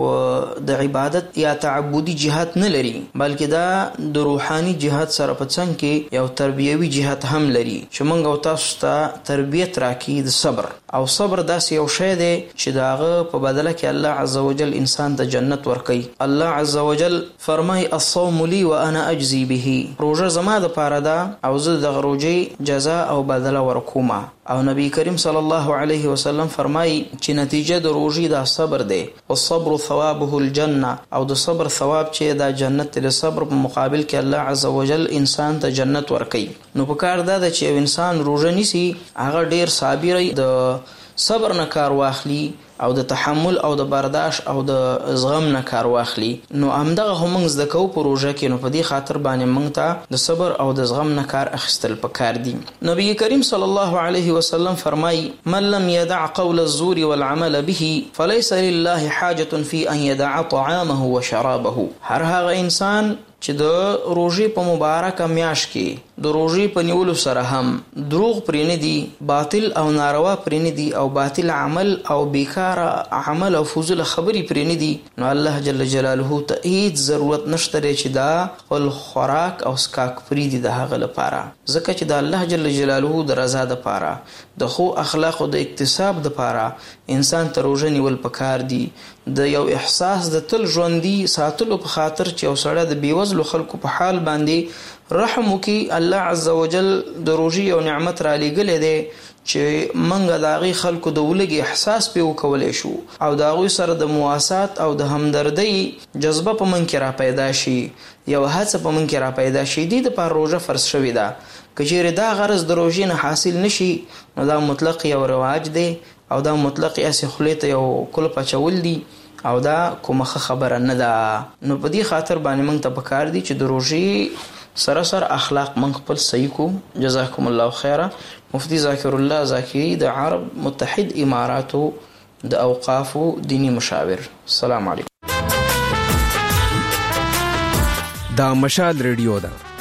S3: یو د عبادت یا تعبدي جهت نه لري بلکې دا د روحاني جهت سره په څنګ کې یو تربیوي جهت هم لري چې موږ او تاسو ته تربیت راکړي د صبر او صبر داسې یو شی دی چې د هغه په بدله کې الله عز وجل انسان ته جنت ورکوي. الله عز وجل فرمای الصوم لي وانا اجزي به. روزه زما د پاره ده او زه د روزې جزا او بدله ورکوم. او نبی کریم صلی الله علیه وسلم فرمای چې نتیجه د روزې دا صبر دی. والصبر ثوابه الجنه. او د صبر ثواب چې دا جنت د صبر په مقابل کې الله عز وجل انسان ته جنت ورکوي. نو په کار دا چې یو انسان روزه نیسي هغه ډیر صابر د صبر نه کار واخلي او د تحمل او د برداشت او د زغم نه کار واخلي. نو همدغه هم موږ زده کوو په روژه کې. نو په دې خاطر باندې موږ ته د صبر او د زغم نه کار اخیستل پکار دي. نبی کریم صلی الله علیه وسلم فرمای من لم يدع قول الزور والعمل به فليس لله حاجة في ان يدع طعامه وشرابه. هر هغه انسان چې د روژې په مبارکه میاشت کې د روژې په نیولو سره هم دروغ پرې نه دي، باطل او ناروا پرې نه دي او باطل عمل او بیکاره عمل او فضول خبرې پرې نه دي، نو الله جل جلاله ته هیڅ ضرورت نشته چې دا خپل خوراک او سکاک پرې دي د هغه لپاره، ځکه چې د الله جل جلاله د رضا دپاره د خو اخلاقو د اکتساب دپاره انسان ته روژه نیول پکار دي. د یو احساس د تل ژوندي ساتلو په خاطر چې یو سړی د بېوزلو خلکو په حال باندې رحم وکړي، الله عز وجل د روژې یو نعمت را لېږلی دی چې موږ د هغې خلکو د ولږې احساس پرې وکولی شو او د هغوی سره د مواسات او د همدردۍ جذبه په موږ کې را پیدا شي، یو هڅه په موږ کې را پیدا شي. دې دپاره روژه فرض شوې ده. که چیرې دا غرض د روژې نه حاصل نشي نو دا مطلق یو رواج دی او دا مطلق اسې خولې ته یو کلپ اچول دي او دا کومه ښه خبره نه ده. نو په دې خاطر باندې موږ ته پکار دي چې د روژې سره سره اخلاق موږ خپل صحیح کو. جزاکم الله خیره. مفتی ذاکر الله ذاکری د عرب متحد اماراتو د اوقافو دینی مشاور. السلام علیکم.
S5: دا مشال ریډیو ده